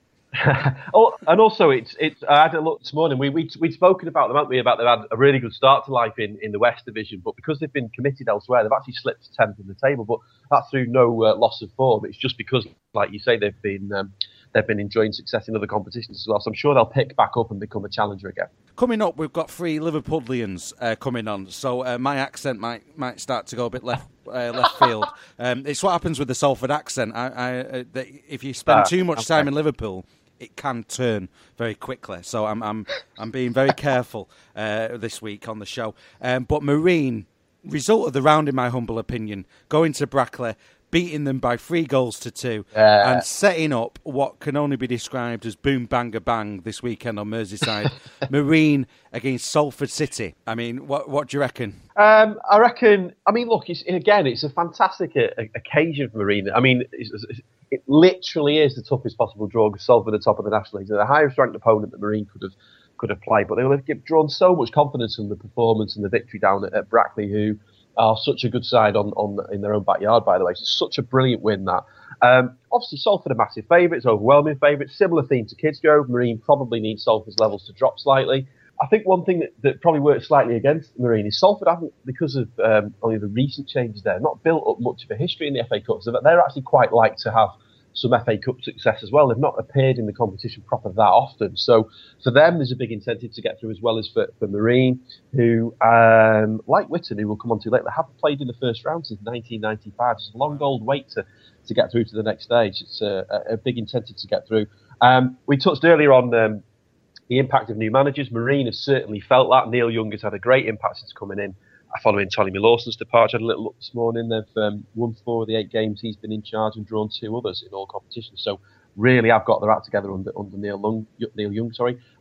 And also, it's. I had a look this morning. We'd spoken about them, haven't we? About they've had a really good start to life in the West Division, but because they've been committed elsewhere, they've actually slipped to 10th in the table. But that's through no loss of form. It's just because, like you say, they've been enjoying success in other competitions as well. So I'm sure they'll pick back up and become a challenger again. Coming up, we've got 3 Liverpudlians coming on, so my accent might start to go a bit left field. It's what happens with the Salford accent. If you spend too much time in Liverpool, it can turn very quickly. So I'm being very careful this week on the show. But Marine, result of the round, in my humble opinion, going to Brackley, beating them by 3-2, and setting up what can only be described as boom, banger, bang this weekend on Merseyside. Marine against Salford City. I mean, what do you reckon? I reckon, look, it's a fantastic occasion for Marine. I mean, it literally is the toughest possible draw, because Salford are the top of the National League. They're the highest ranked opponent that Marine could have played, but they will have drawn so much confidence from the performance and the victory down at Brackley, who are such a good side in their own backyard, by the way. It's such a brilliant win, that. Obviously, Salford are massive favourites, overwhelming favourites. Similar theme to Kidsgrove. Marine probably needs Salford's levels to drop slightly. I think one thing that probably works slightly against Marine is Salford haven't, because of only the recent changes there, not built up much of a history in the FA Cup. So they're actually quite like to have some FA Cup success as well. They've not appeared in the competition proper that often. So for them, there's a big incentive to get through, as well as for Marine, who, like Witton, who we'll come on to later, haven't played in the first round since 1995. It's a long old wait to get through to the next stage. It's a big incentive to get through. We touched earlier on the impact of new managers. Marine has certainly felt that. Neil Young has had a great impact since coming in following Tony Milawson's departure. I had a little look this morning. They've won 4 of the 8 games he's been in charge and drawn 2 others in all competitions. So really have got their act together under Neil Young.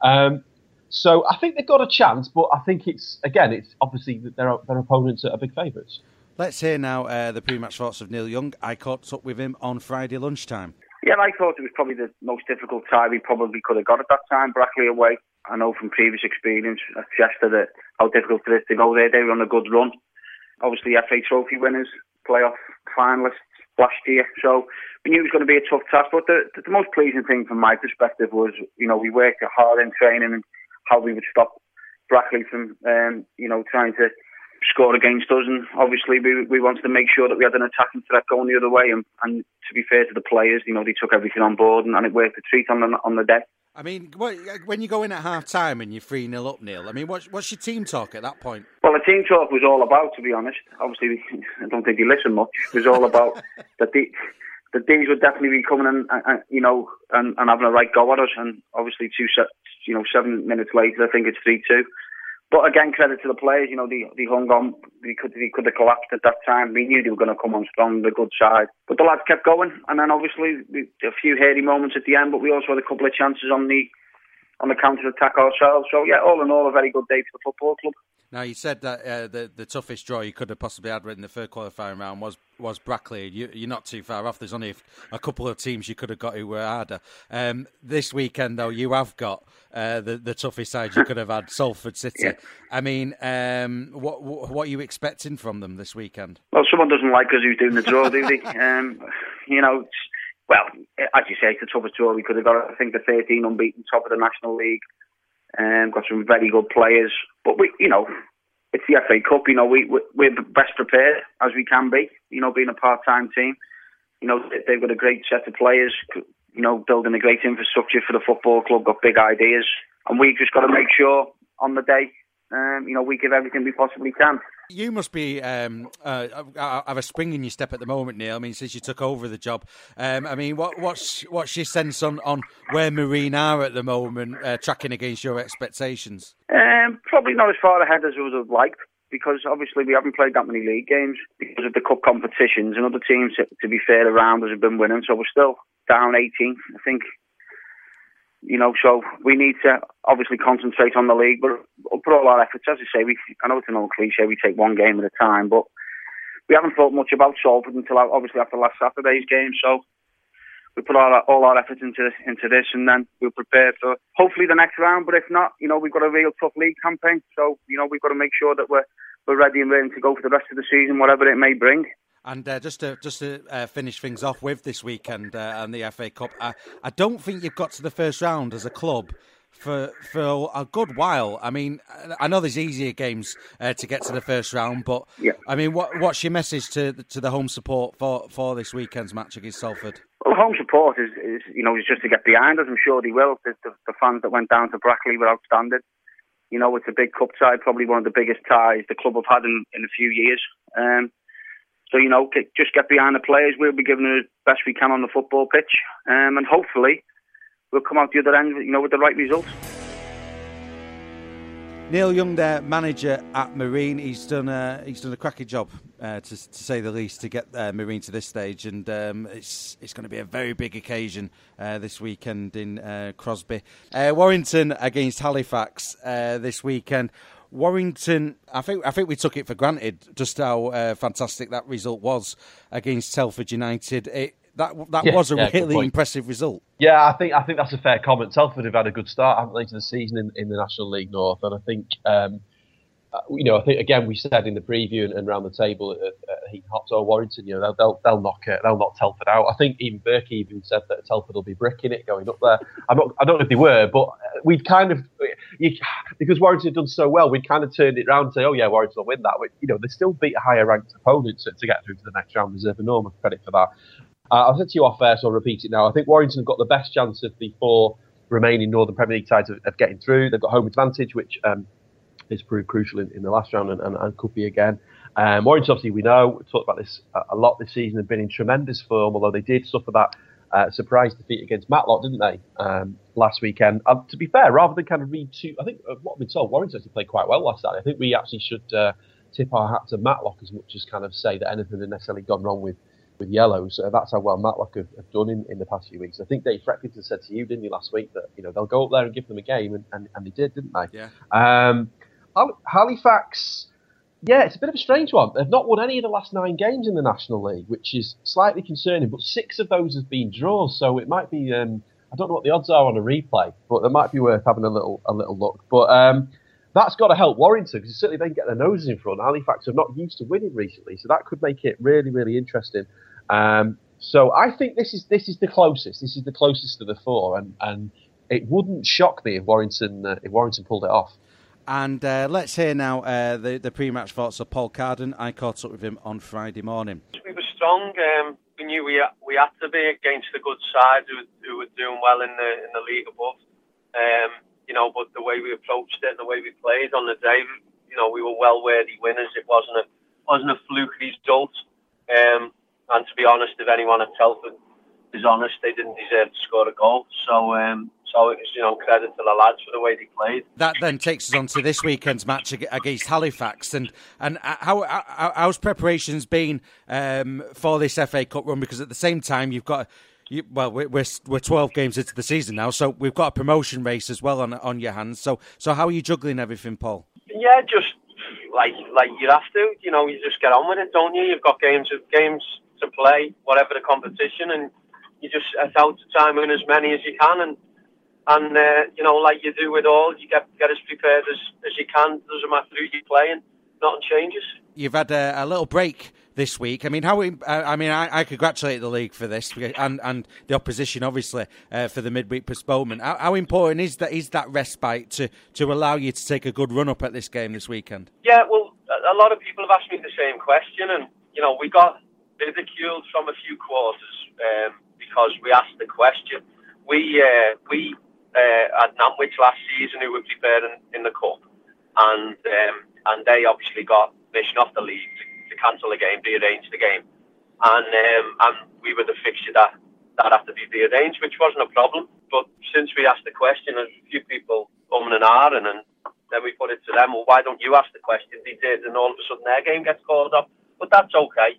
So I think they've got a chance, but I think it's obviously that their opponents are big favourites. Let's hear now the pre-match thoughts of Neil Young. I caught up with him on Friday lunchtime. Yeah, I thought it was probably the most difficult tie we probably could have got at that time, Brackley away. I know from previous experience at Chester that how difficult it is to go there. They were on a good run. Obviously, FA Trophy winners, playoff finalists last year. So we knew it was going to be a tough task. But the most pleasing thing from my perspective was, we worked hard in training and how we would stop Brackley from, trying to score against us, and obviously we wanted to make sure that we had an attacking threat going the other way. And to be fair to the players, you know, they took everything on board, and it worked a treat on the day. I mean, when you go in at half time and you're 3-0 up, Neil, I mean, what's your team talk at that point? Well, the team talk was all about, to be honest. Obviously, I don't think they listen much. It was all about that the D's would definitely be coming in, you know, and having a right go at us. And obviously, 7 minutes later, I think it's 3-2. But again, credit to the players. You know, they hung on. They could have collapsed at that time. We knew they were going to come on strong, the good side. But the lads kept going, and then obviously a few hairy moments at the end. But we also had a couple of chances on the counter attack ourselves. So yeah, all in all, a very good day for the football club. Now, you said that the toughest draw you could have possibly had in the third qualifying round was Brackley. You're not too far off. There's only a couple of teams you could have got who were harder. This weekend, though, you have got the toughest side you could have had, Salford City. Yeah. I mean, what are you expecting from them this weekend? Well, someone doesn't like us who's doing the draw, do they? You know, well, as you say, it's the toughest draw we could have got. I think the 13 unbeaten top of the National League. Got some very good players, but you know, it's the FA Cup. You know, we're best prepared as we can be. You know, being a part-time team, you know, they've got a great set of players. You know, building a great infrastructure for the football club, got big ideas, and we've just got to make sure on the day, you know, we give everything we possibly can. You must be have a spring in your step at the moment, Neil. I mean, since you took over the job. I mean, what's your sense on where Marine are at the moment, tracking against your expectations? Probably not as far ahead as we would have liked, because obviously we haven't played that many league games because of the cup competitions, and other teams, to be fair, around us have been winning. So we're still down 18, I think. You know, so we need to obviously concentrate on the league, but we'll put all our efforts. As I say, I know it's an old cliche, we take one game at a time, but we haven't thought much about Salford until obviously after last Saturday's game. So we put all our efforts into this, and then we'll prepare for hopefully the next round. But if not, you know, we've got a real tough league campaign, so you know we've got to make sure that we're ready and ready to go for the rest of the season, whatever it may bring. And just to finish things off with this weekend and the FA Cup, I don't think you've got to the first round as a club for a good while. I mean, I know there's easier games to get to the first round, but yeah. I mean, what's your message to the home support for this weekend's match against Salford? Well, home support is you know, is just to get behind us. I'm sure they will. The fans that went down to Brackley were outstanding. You know, it's a big cup side, probably one of the biggest ties the club have had in a few years. So, you know, just get behind the players. We'll be giving it the best we can on the football pitch. And hopefully we'll come out the other end, you know, with the right results. Neil Young there, manager at Marine. He's done a cracking job, to say the least, to get Marine to this stage. And it's going to be a very big occasion this weekend in Crosby. Warrington against Halifax this weekend. Warrington, I think we took it for granted just how fantastic that result was against Telford United. That was a really impressive result. Yeah, I think that's a fair comment. Telford have had a good start, haven't they, to the season in the National League North, and I think you know, I think again we said in the preview and around the table at Heaton Hops or Warrington, you know, they'll knock Telford out. I think even Berkey even said that Telford will be bricking it going up there. I don't know if they were, but we'd kind of because Warrington had done so well, we'd kind of turned it around and say, oh yeah, Warrington will win that. But, you know, they still beat a higher ranked opponent to get through to the next round. Deserve enormous credit for that. I said to you off air, so I'll repeat it now. I think Warrington have got the best chance of the four remaining Northern Premier League sides of getting through. They've got home advantage, which is proved crucial in the last round and could be again. Warrington, obviously, we know, we've talked about this a lot this season, have been in tremendous form, although they did suffer that surprise defeat against Matlock, didn't they, last weekend? To be fair, rather than kind of read too, I think what I've been told, Warrington actually played quite well last night. I think we actually should tip our hat to Matlock as much as kind of say that anything had necessarily gone wrong with Yellows. That's how well Matlock have done in the past few weeks. I think Dave Freckington said to you, didn't you, last week, that, you know, they'll go up there and give them a game, and they did, didn't they? Yeah. Halifax, yeah, it's a bit of a strange one. They've not won any of the last 9 games in the National League, which is slightly concerning, but 6 of those have been draws, so it might be, I don't know what the odds are on a replay, but it might be worth having a little look. But that's got to help Warrington, because certainly they can get their noses in front. Halifax are not used to winning recently, so that could make it really, really interesting. So I think this is the closest. This is the closest to the 4, and it wouldn't shock me if Warrington pulled it off. And let's hear now the pre-match thoughts of Paul Carden. I caught up with him on Friday morning. We were strong. We knew we had to be against the good sides who were doing well in the league above. But the way we approached it and the way we played on the day, we were well-worthy winners. It wasn't a fluke result. And to be honest, if anyone at Telford is honest, they didn't deserve to score a goal. So it was, credit to the lads for the way they played. That then takes us on to this weekend's match against Halifax. And how's preparations been for this FA Cup run? Because at the same time, you've got... we're 12 games into the season now, so we've got a promotion race as well on your hands. So how are you juggling everything, Paul? Yeah, just like you have to. You just get on with it, don't you? You've got games to play, whatever the competition, and you just set out to try and win as many as you can. And like you do with all, you get as prepared as you can. Doesn't matter who you're playing, nothing changes. You've had a little break this week. I mean, I congratulate the league for this and the opposition, obviously, for the midweek postponement. How important is that respite to allow you to take a good run up at this game this weekend? Yeah, well, a lot of people have asked me the same question, and we got ridiculed from a few quarters because we asked the question. We had Nantwich last season who were preparing in the cup, and they obviously got permission off the league to cancel the game, rearrange the game, and we were the fixture that had to be rearranged, which wasn't a problem. But since we asked the question, there's a few people and ahhing, and then we put it to them, well, why don't you ask the question? They did, and all of a sudden their game gets called off. But that's okay.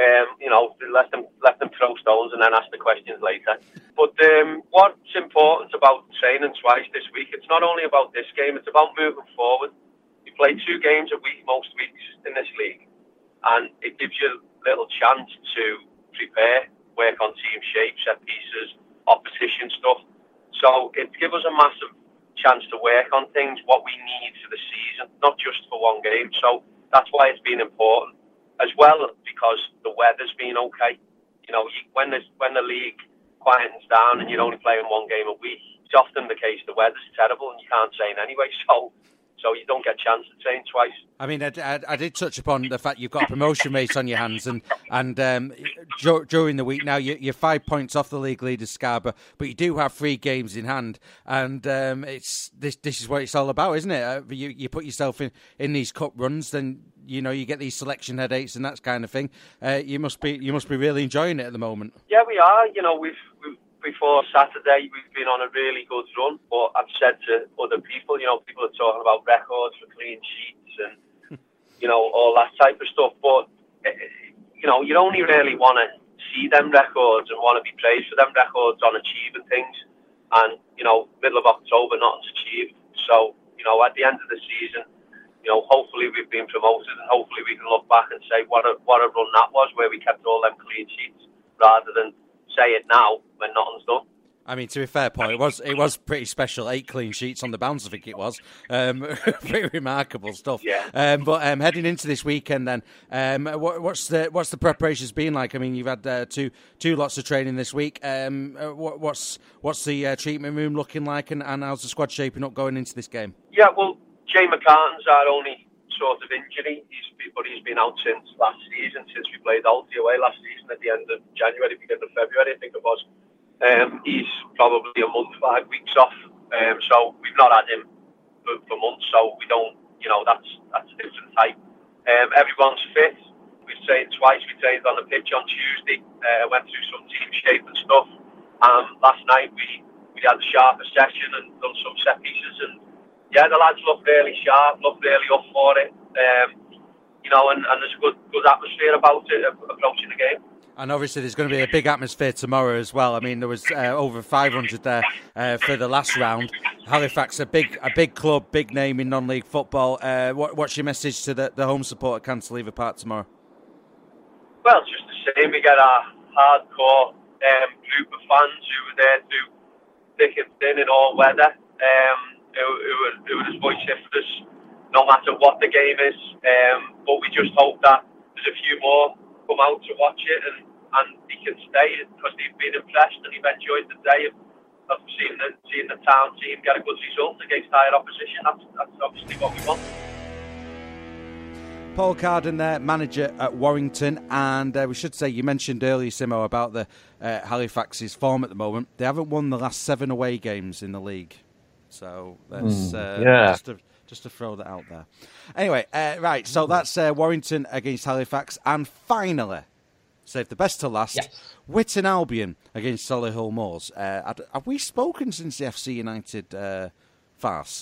Let them throw stones and then ask the questions later. But what's important about training twice this week, it's not only about this game, it's about moving forward. You play 2 games a week most weeks in this league, and it gives you a little chance to prepare, work on team shape, set pieces, opposition stuff. So it gives us a massive chance to work on things, what we need for the season, not just for one game. So that's why it's been important. As well, because the weather's been okay. When the league quietens down and you're only playing 1 game a week, it's often the case the weather's terrible and you can't train anyway. So you don't get a chance to train twice. I mean, I did touch upon the fact you've got a promotion race on your hands, and during the week now you're 5 points off the league leader Scarborough, but you do have 3 games in hand, and this is what it's all about, isn't it? You put yourself in these cup runs, then you get these selection headaches and that kind of thing. You must be really enjoying it at the moment. Yeah, we are. We've before Saturday, we've been on a really good run, but I've said to other people, people are talking about records for clean sheets and, all that type of stuff, but, you only really want to see them records and want to be praised for them records on achieving things, and, middle of October, nothing's achieved, so, at the end of the season, hopefully we've been promoted, and hopefully we can look back and say what a run that was, where we kept all them clean sheets, rather than say it now when nothing's done. I mean, to be fair, Paul, it was pretty special. 8 clean sheets on the bounce, I think it was. Pretty remarkable stuff. Yeah. But heading into this weekend, then, what's the preparations been like? I mean, you've had two lots of training this week. What's the treatment room looking like, and how's the squad shaping up going into this game? Yeah, well, Jay McCartan's our only sort of injury. He's been out since last season, since we played Aldi away last season at the end of January, beginning of February, I think it was. He's probably a month, 5 weeks off. So we've not had him for months, so we don't, that's a different type. Everyone's fit. We've trained twice. We trained on the pitch on Tuesday, went through some team shape and stuff. Last night we had a sharper session and done some set pieces, and yeah, the lads look really sharp, look really up for it. And there's a good atmosphere about it, approaching the game. And obviously there's going to be a big atmosphere tomorrow as well. I mean, there was over 500 there for the last round. Halifax, a big club, big name in non-league football. What's your message to the home support at Cantilever Park tomorrow? Well, just the same. We get our hardcore group of fans who are there through thick and thin in all weather, who are as vociferous no matter what the game is. But we just hope that there's a few more come out to watch it and they can stay because they've been impressed and they've enjoyed the day of seeing the town team get a good result against higher opposition. That's obviously what we want. Paul Carden there, manager at Warrington, and we should say, you mentioned earlier, Simo, about the Halifax's form at the moment. They haven't won the last 7 away games in the league, so that's just to throw that out there. Anyway, right, so that's Warrington against Halifax, and finally, save the best to last, Witton Albion against Solihull Moors. Have we spoken since the FC United farce?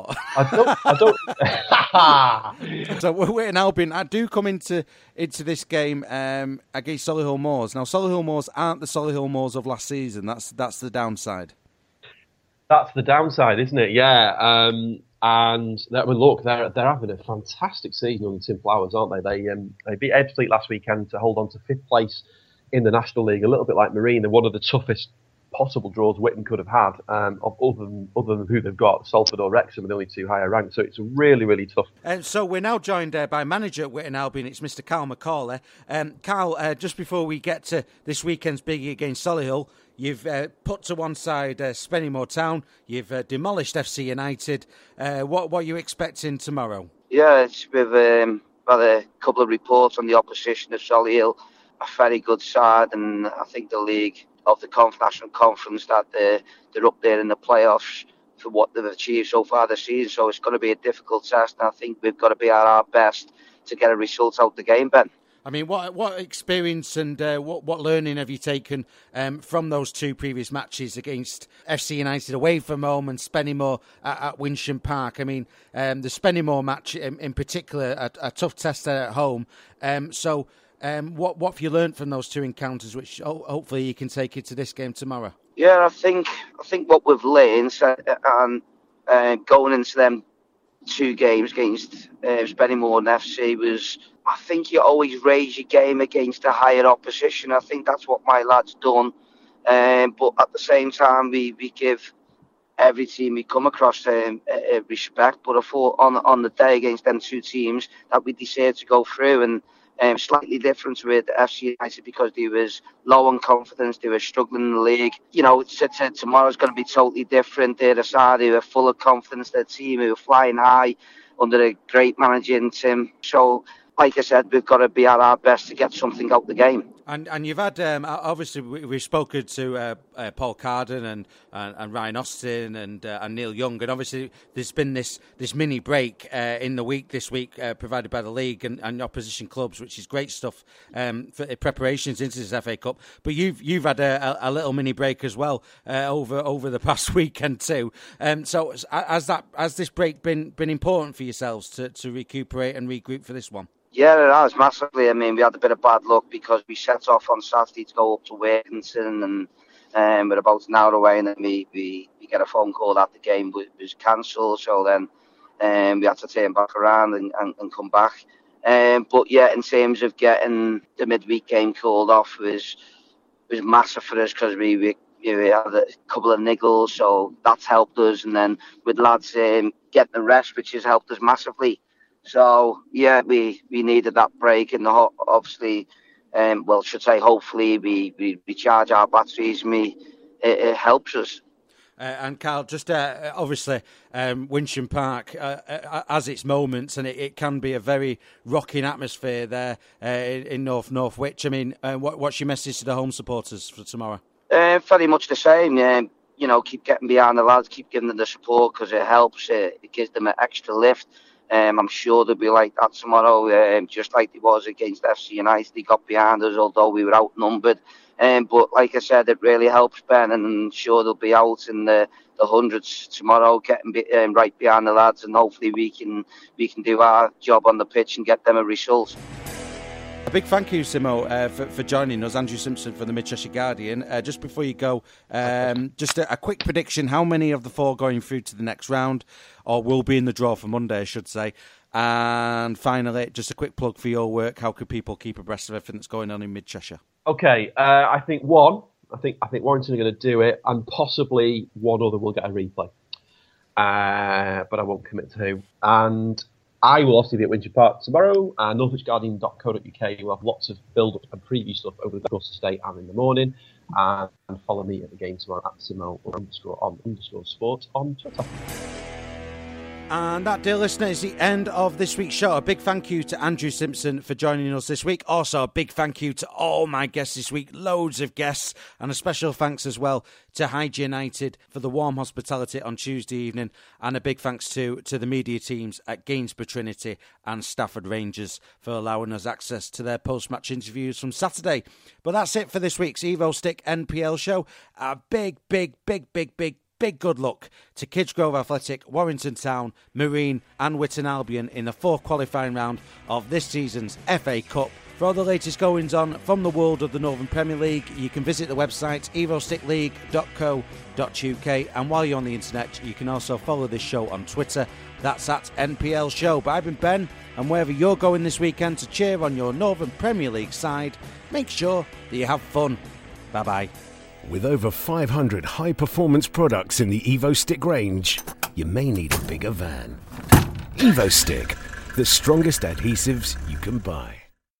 I don't. So Witton Albion, I do come into this game against Solihull Moors. Now, Solihull Moors aren't the Solihull Moors of last season. That's the downside. That's the downside, isn't it? Yeah. And look, they're having a fantastic season under Tim Flowers, aren't they? They beat Ebbsfleet last weekend to hold on to 5th place in the National League, a little bit like Marine, and one of the toughest possible draws Witton could have had, other than who they've got, Salford or Wrexham, are the only 2 higher ranked. So it's really, really tough. So we're now joined by manager at Witton Albion. It's Mr. Carl McCauley. Carl, just before we get to this weekend's biggie against Solihull, you've put to one side Spennymoor Town. You've demolished FC United. What are you expecting tomorrow? Yeah, we've had a couple of reports on the opposition of Solihull. A very good side, and I think the league of the National Conference that they're up there in the playoffs for what they've achieved so far this season. So it's going to be a difficult test, and I think we've got to be at our best to get a result out of the game, Ben. I mean, what experience and what learning have you taken from those 2 previous matches against FC United away from home and Spennymoor at Winsham Park? I mean, the Spennymoor match in particular, a tough test at home. What have you learned from those 2 encounters, which hopefully you can take into this game tomorrow? Yeah, I think what we've learned and going into them 2 games against Spennymoor and FC was, I think you always raise your game against a higher opposition. I think that's what my lads done. But at the same time, we give every team we come across respect. But I thought on the day against them 2 teams that we deserved to go through, and slightly different with FC United because they was low on confidence, they were struggling in the league. You know, tomorrow's going to be totally different. They're a side who are full of confidence, their team who are flying high under a great manager in Tim. So, like I said, we've got to be at our best to get something out the game. And you've had, obviously, we've spoken to Paul Carden and Ryan Austin and Neil Young, and obviously there's been this mini break in the week this week provided by the league and opposition clubs, which is great stuff for preparations into this FA Cup. But you've had a little mini break as well over the past weekend too. So has this break been important for yourselves to recuperate and regroup for this one? Yeah, it has massively. I mean, we had a bit of bad luck because we set off on Saturday to go up to Workington, and we're about an hour away, and then we get a phone call that the game was cancelled. So then we had to turn back around and come back. But yeah, in terms of getting the midweek game called off was massive for us because we had a couple of niggles, so that's helped us. And then with lads getting the rest, which has helped us massively. So, yeah, we needed that break, and obviously, hopefully we recharge our batteries and it helps us. And Carl, just obviously, Winsham Park has its moments, and it can be a very rocking atmosphere there in North Norwich. I mean, what's your message to the home supporters for tomorrow? Very much the same. Keep getting behind the lads, keep giving them the support because it helps. It gives them an extra lift. I'm sure they'll be like that tomorrow, just like it was against FC United. They got behind us, although we were outnumbered. But like I said, it really helps, Ben, and I'm sure they'll be out in the hundreds tomorrow, getting right behind the lads, and hopefully we can do our job on the pitch and get them a result. A big thank you, Simo, for joining us. Andrew Simpson from the Mid-Cheshire Guardian. Just before you go, just a quick prediction. How many of the 4 going through to the next round, or will be in the draw for Monday, I should say? And finally, just a quick plug for your work. How can people keep abreast of everything that's going on in Mid-Cheshire? Okay, I think Warrington are going to do it, and possibly one other will get a replay. But I won't commit to who. And I will obviously be at Winsham Park tomorrow, and norwichguardian.co.uk will have lots of build-up and preview stuff over the course of the day and in the morning. and follow me at the game tomorrow at Simo_on_sport on Twitter. And that, dear listener, is the end of this week's show. A big thank you to Andrew Simpson for joining us this week. Also, a big thank you to all my guests this week. Loads of guests. And a special thanks as well to Hyde United for the warm hospitality on Tuesday evening. And a big thanks to the media teams at Gainsborough Trinity and Stafford Rangers for allowing us access to their post-match interviews from Saturday. But that's it for this week's Evo Stick NPL show. A big good luck to Kidsgrove Athletic, Warrington Town, Marine and Witton Albion in the fourth qualifying round of this season's FA Cup. For all the latest goings on from the world of the Northern Premier League, you can visit the website evostickleague.co.uk, and while you're on the internet, you can also follow this show on Twitter. That's at NPL Show. But I've been Ben, and wherever you're going this weekend to cheer on your Northern Premier League side, make sure that you have fun. Bye-bye. With over 500 high-performance products in the Evo Stick range, you may need a bigger van. Evo Stick, the strongest adhesives you can buy.